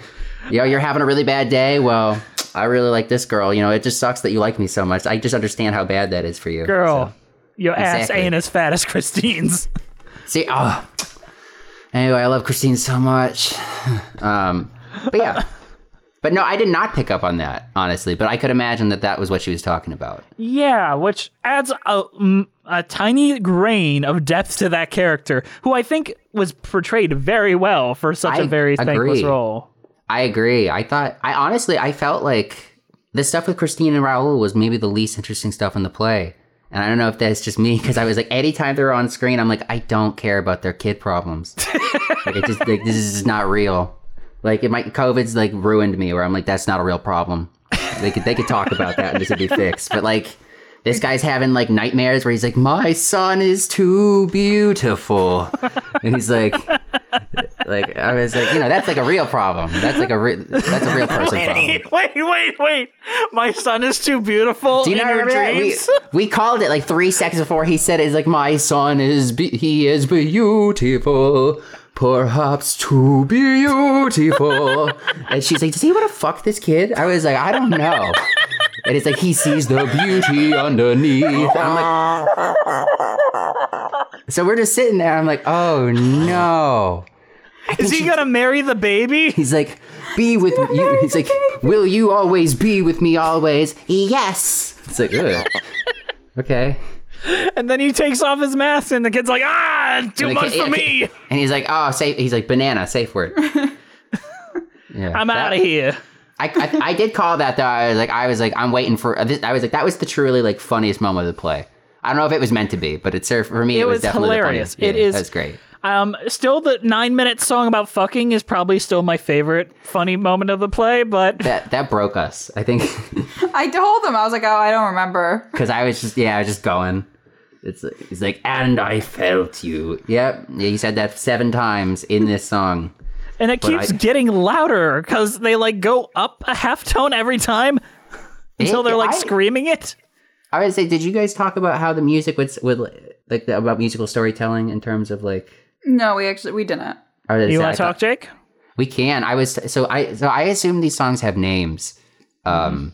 Yo, you're having a really bad day? Well, I really like this girl. You know, it just sucks that you like me so much. I just understand how bad that is for you. Girl, so. your ass Exactly. ain't as fat as Christine's. See, oh. Anyway, I love Christine so much. Um, but yeah. But no, I did not pick up on that, honestly. But I could imagine that that was what she was talking about. Yeah, which adds a, mm, a tiny grain of depth to that character, who I think was portrayed very well for such I a very thankless agree. role. I agree. I thought, I honestly, I felt like the stuff with Christine and Raul was maybe the least interesting stuff in the play. And I don't know if that's just me, because I was like, anytime they're on screen, I'm like, I don't care about their kid problems. Like, it just, like, this is not real. Like, it might, COVID's like ruined me, where I'm like, that's not a real problem. They could, they could talk about that and this would be fixed. But like, this guy's having like nightmares where he's like, my son is too beautiful. And he's like, like, I was like, you know, that's like a real problem. That's like a re- that's a real person problem. Wait, wait, wait, wait. My son is too beautiful. Do you in not your remember that? We, dreams? we called it like three seconds before he said it. It's like, my son is, be- he is beautiful. Perhaps too beautiful. And she's like, does he want to fuck this kid? I was like, I don't know. And it's like, he sees the beauty underneath. And I'm like, so we're just sitting there. I'm like, oh no. Is he gonna marry the baby? He's like, be with you. He's like, will you always be with me always? Yes. It's like, ugh. Okay. And then he takes off his mask, and the kid's like, ah, too And the much kid- for me. And he's like, oh, safe. He's like, banana, safe word. Yeah, I'm that- out of here. I, I I did call that though. I was like, I was like, I'm waiting for. I was like, that was the truly like funniest moment of the play. I don't know if it was meant to be, but it's for me. It, It was, was definitely hilarious. The funniest. It Yeah, is- That's great. Um, still, the nine-minute song about fucking is probably still my favorite funny moment of the play, but That that broke us. I think I told him, I was like, oh, I don't remember. because I was just yeah, I was just going. It's he's like, and I felt you. Yep, yeah, he said that seven times in this song. and it But keeps I- getting louder because they like go up a half tone every time until It- they're like I- screaming it. I would say, did you guys talk about how the music would would like the, about musical storytelling in terms of like? No, we actually, we didn't. or is You that- want to I talk, thought- Jake? We can. I was so I so I assume these songs have names. Um,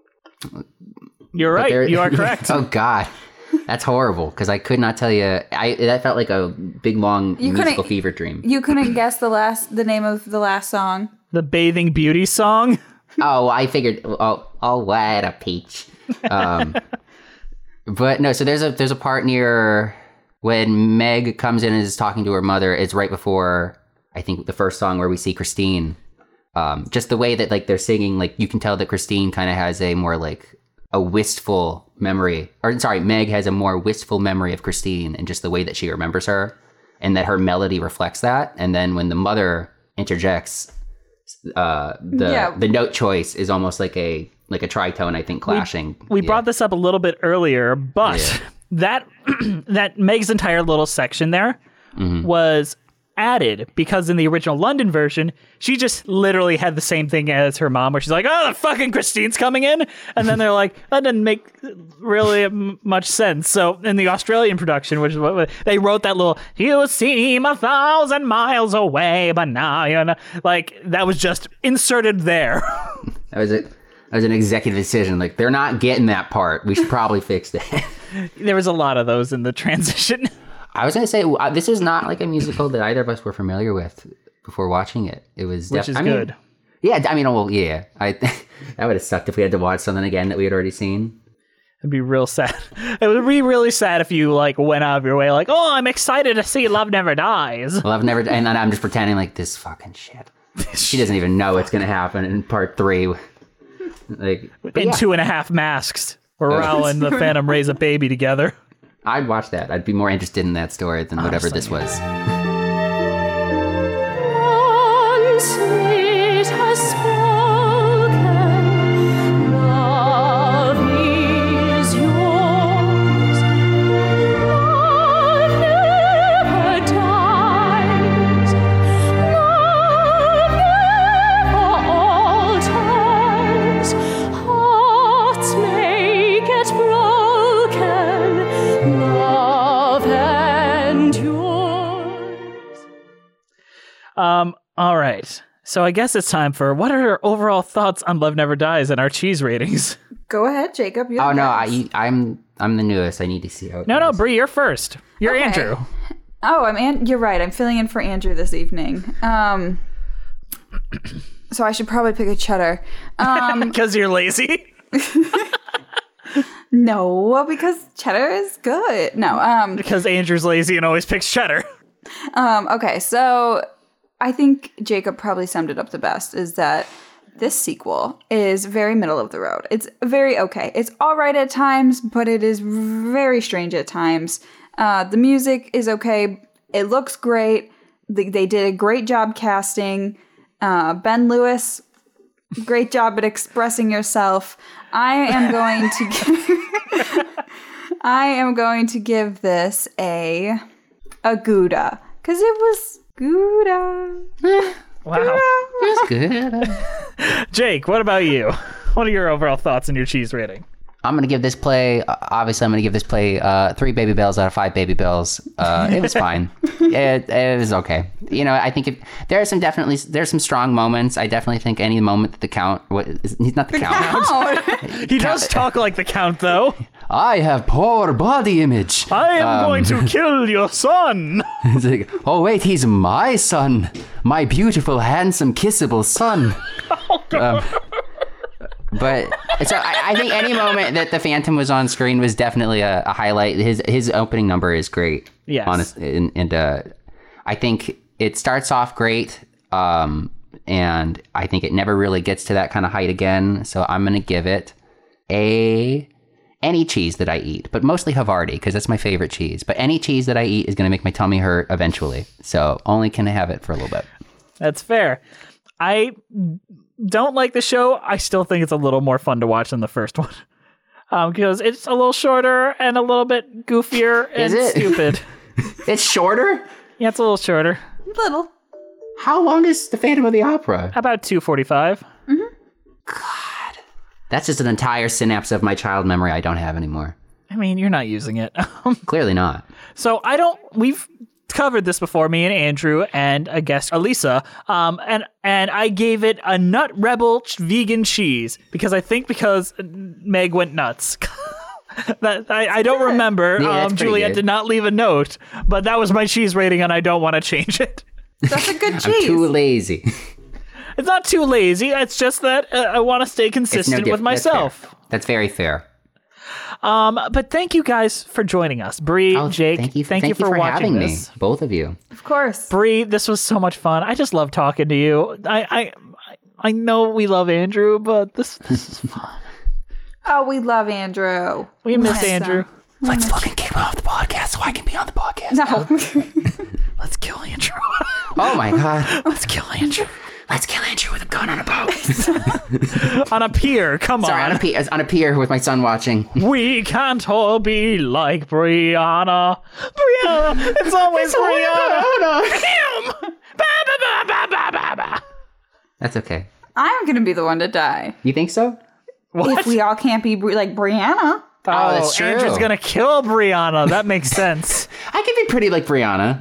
You're but right. they're- You are correct. Oh God, that's horrible. Because I could not tell you. I that felt like a big long You musical couldn't- fever dream. You couldn't guess the last, the name of the last song. The Bathing Beauty song. Oh, I figured. Oh, oh, what a peach. Um, but no. So there's a there's a part near when Meg comes in and is talking to her mother. It's right before I think the first song where we see Christine. Um, just the way that like they're singing, like you can tell that Christine kind of has a more like a wistful memory, or sorry, Meg has a more wistful memory of Christine, and just the way that she remembers her, and that her melody reflects that. And then when the mother interjects, uh, the Yeah. the note choice is almost like a like a tritone, I think, clashing. We Yeah. brought this up a little bit earlier, but Yeah. that that Meg's entire little section there Mm-hmm. was added because in the original London version, she just literally had the same thing as her mom, where she's like, "Oh, the fucking Christine's coming in," and then they're like, "That didn't make really m- much sense." So in the Australian production, which is what they wrote, that little "You seem a thousand miles away, but now you know," like that was just inserted there. That was it. That was an executive decision. Like they're not getting that part. We should probably fix that. There was a lot of those in the transition. I was gonna say uh, this is not like a musical that either of us were familiar with before watching it. It was, Which def- is I mean, good. Yeah, I mean, well, yeah. I that would have sucked if we had to watch something again that we had already seen. It'd be real sad. It would be really sad if you like went out of your way, like, "Oh, I'm excited to see Love Never Dies." Well, I've never, and then I'm just pretending like this fucking shit. She doesn't even know what's gonna happen in part three. Like, but In yeah, Two and a Half Masks, where Raoul and the Phantom raise a baby together. I'd watch that. I'd be more interested in that story than whatever this was. One sweet has spoken, love is yours. Love never dies, love never alters. Hearts may get broken, love endures. Um, all right. So I guess it's time for what are our overall thoughts on Love Never Dies and our cheese ratings? Go ahead, Jacob. You're Oh the no, guest. I, I'm I'm the newest. I need to see how. It No, no, goes. Bree, you're first. You're Okay. Andrew. Oh, I'm An- you're right. I'm filling in for Andrew this evening. Um, so I should probably pick a cheddar. Um, Because you're lazy. no, because cheddar is good. No. Um, Because Andrew's lazy and always picks cheddar. um, okay, so I think Jacob probably summed it up the best. Is that this sequel is very middle of the road. It's very okay. It's all right at times, but it is very strange at times. Uh, the music is okay. It looks great. They, they did a great job casting. Uh, Ben Lewis, great job at expressing yourself. I am going to give, I am going to give this a a Gouda because it was Gouda. Wow. That's good. Jake, what about you? What are your overall thoughts on your cheese rating? I'm gonna give this play. Uh, obviously, I'm gonna give this play uh, three baby bells out of five baby bells. Uh, it was fine. it, it was okay. You know, I think if, there are some definitely there's some strong moments. I definitely think any moment that the count. What, he's not the, the count. count. He does talk like the Count, though. I have poor body image. I am Um, going to kill your son. It's like, oh wait, he's my son, my beautiful, handsome, kissable son. Oh, God. Um, but so I, I think any moment that the Phantom was on screen was definitely a, a highlight. His his opening number is great. Yes. Honest, and, and uh, I think it starts off great, um, and I think it never really gets to that kind of height again. So I'm gonna give it a any cheese that I eat, but mostly Havarti because that's my favorite cheese. But any cheese that I eat is gonna make my tummy hurt eventually. So only can I have it for a little bit. That's fair. I don't like the show. I still think it's a little more fun to watch than the first one. Um, because it's a little shorter and a little bit goofier and Is it? stupid. It's shorter? Yeah, it's a little shorter. Little. How long is the Phantom of the Opera? About two forty-five. That's just an entire synapse of my child memory I don't have anymore. I mean, you're not using it. Clearly not. So I don't. We've covered this before, me and Andrew and a guest, Elisa. Um, and and I gave it a Nut Rebel ch- vegan cheese because I think because Meg went nuts. that I, I don't remember. Yeah, that's um, pretty Juliet good. did not leave a note, but that was my cheese rating, and I don't want to change it. That's a good I'm cheese. too lazy. It's not too lazy. It's just that uh, I want to stay It's no consistent diff- with myself. That's, fair. That's very fair. Um, but thank you guys for joining us, Bree, Oh, Jake. thank you, thank you for, watching having this. me, both of you. Of course. Bree, this was so much fun. I just love talking to you. I I, I know we love Andrew, but this, this is fun. Oh, we love Andrew. We miss Yes, Andrew. uh, Let's fucking kick him off the podcast so I can be on the podcast. No. Let's kill Andrew. Oh my god. Let's kill Andrew. Let's kill Andrew with a gun on a boat. On a pier, come Sorry, on. on a, pier, on a pier with my son watching. We can't all be like Brianna. Brianna, it's always Brianna. Him. Ba, ba, ba, ba, ba, ba, ba. That's okay. I'm going to be the one to die. You think so? What? If we all can't be Bri- like Brianna. Oh, that's true. Andrew's gonna kill Brianna. That makes sense. I can be pretty like Brianna.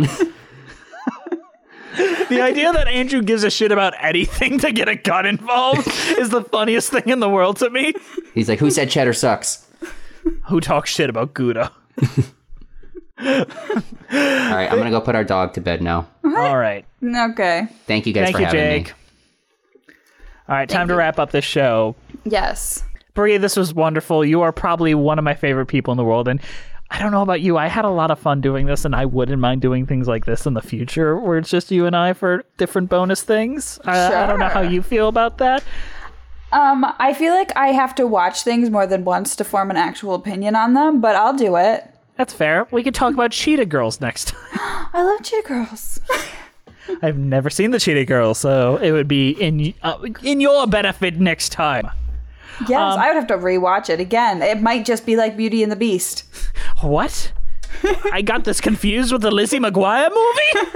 The idea that Andrew gives a shit about anything to get a gun involved is the funniest thing in the world to me. He's like, who said cheddar sucks? Who talks shit about Gouda? All right, I'm gonna go put our dog to bed now. All right. Okay. Thank you guys Thank for you, having Jake. me. All right, time to wrap up this show. Yes. Brie, this was wonderful. You are probably one of my favorite people in the world. And I don't know about you. I had a lot of fun doing this, and I wouldn't mind doing things like this in the future where it's just you and I for different bonus things. I, I don't know how you feel about that. Um, I feel like I have to watch things more than once to form an actual opinion on them, but I'll do it. That's fair. We could talk about Cheetah Girls next time. I love Cheetah Girls. I've never seen the Cheetah Girls, so it would be in uh, in your benefit next time. Yes, Um, I would have to rewatch it again. It might just be like Beauty and the Beast. What? I got this confused with the Lizzie McGuire movie?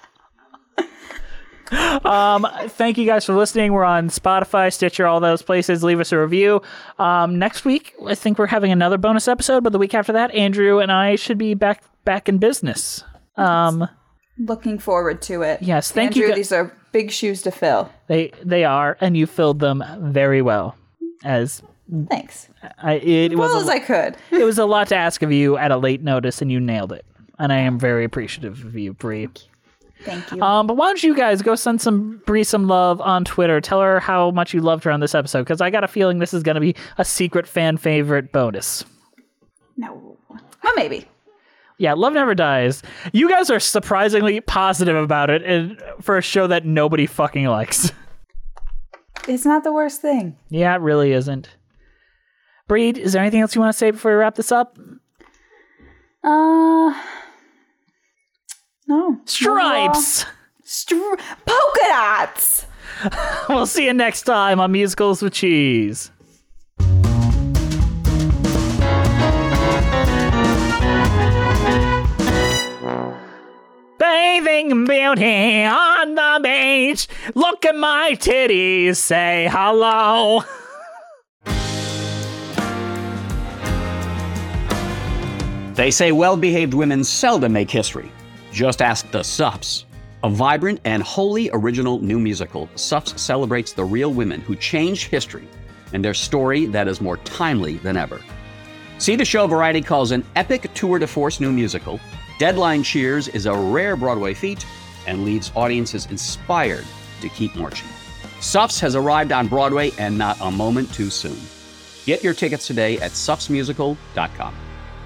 um, thank you guys for listening. We're on Spotify, Stitcher, all those places. Leave us a review. Um, next week, I think we're having another bonus episode, but the week after that, Andrew and I should be back back in business. Um, Looking forward to it. Yes, thank Andrew, you gu- These are big shoes to fill. They they are, and you filled them very well. As Thanks. I, it As was well a, as I could. it was a lot to ask of you at a late notice, and you nailed it. And I am very appreciative of you, Bree. Thank you. Um, but why don't you guys go send some Bree some love on Twitter? Tell her how much you loved her on this episode, because I got a feeling this is going to be a secret fan favorite bonus. No. Well, maybe. Yeah, Love Never Dies. You guys are surprisingly positive about it, and for a show that nobody fucking likes. It's not the worst thing. Yeah, it really isn't. Bree, is there anything else you want to say before we wrap this up? Uh, no. Stripes! Stri- polka dots! We'll see you next time on Musicals with Cheese. Bathing beauty on the beach. Look at my titties. Say hello. They say well-behaved women seldom make history. Just ask the Suffs. A vibrant and wholly original new musical, Suffs celebrates the real women who changed history and their story that is more timely than ever. See the show Variety calls an epic tour de force new musical. Deadline cheers is a rare Broadway feat and leaves audiences inspired to keep marching. Suffs has arrived on Broadway and not a moment too soon. Get your tickets today at suffs musical dot com.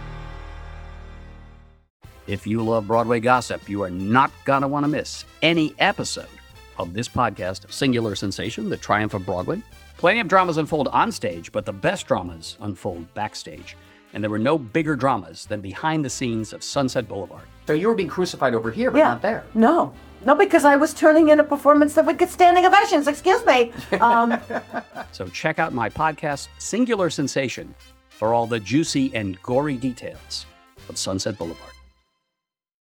If you love Broadway gossip, you are not going to want to miss any episode of this podcast of Singular Sensation, The Triumph of Broadway. Plenty of dramas unfold on stage, but the best dramas unfold backstage. And there were no bigger dramas than behind the scenes of Sunset Boulevard. So you were being crucified over here, but Yeah. not there. No. No, because I was turning in a performance that would get standing ovations. Excuse me. Um, So check out my podcast, Singular Sensation, for all the juicy and gory details of Sunset Boulevard.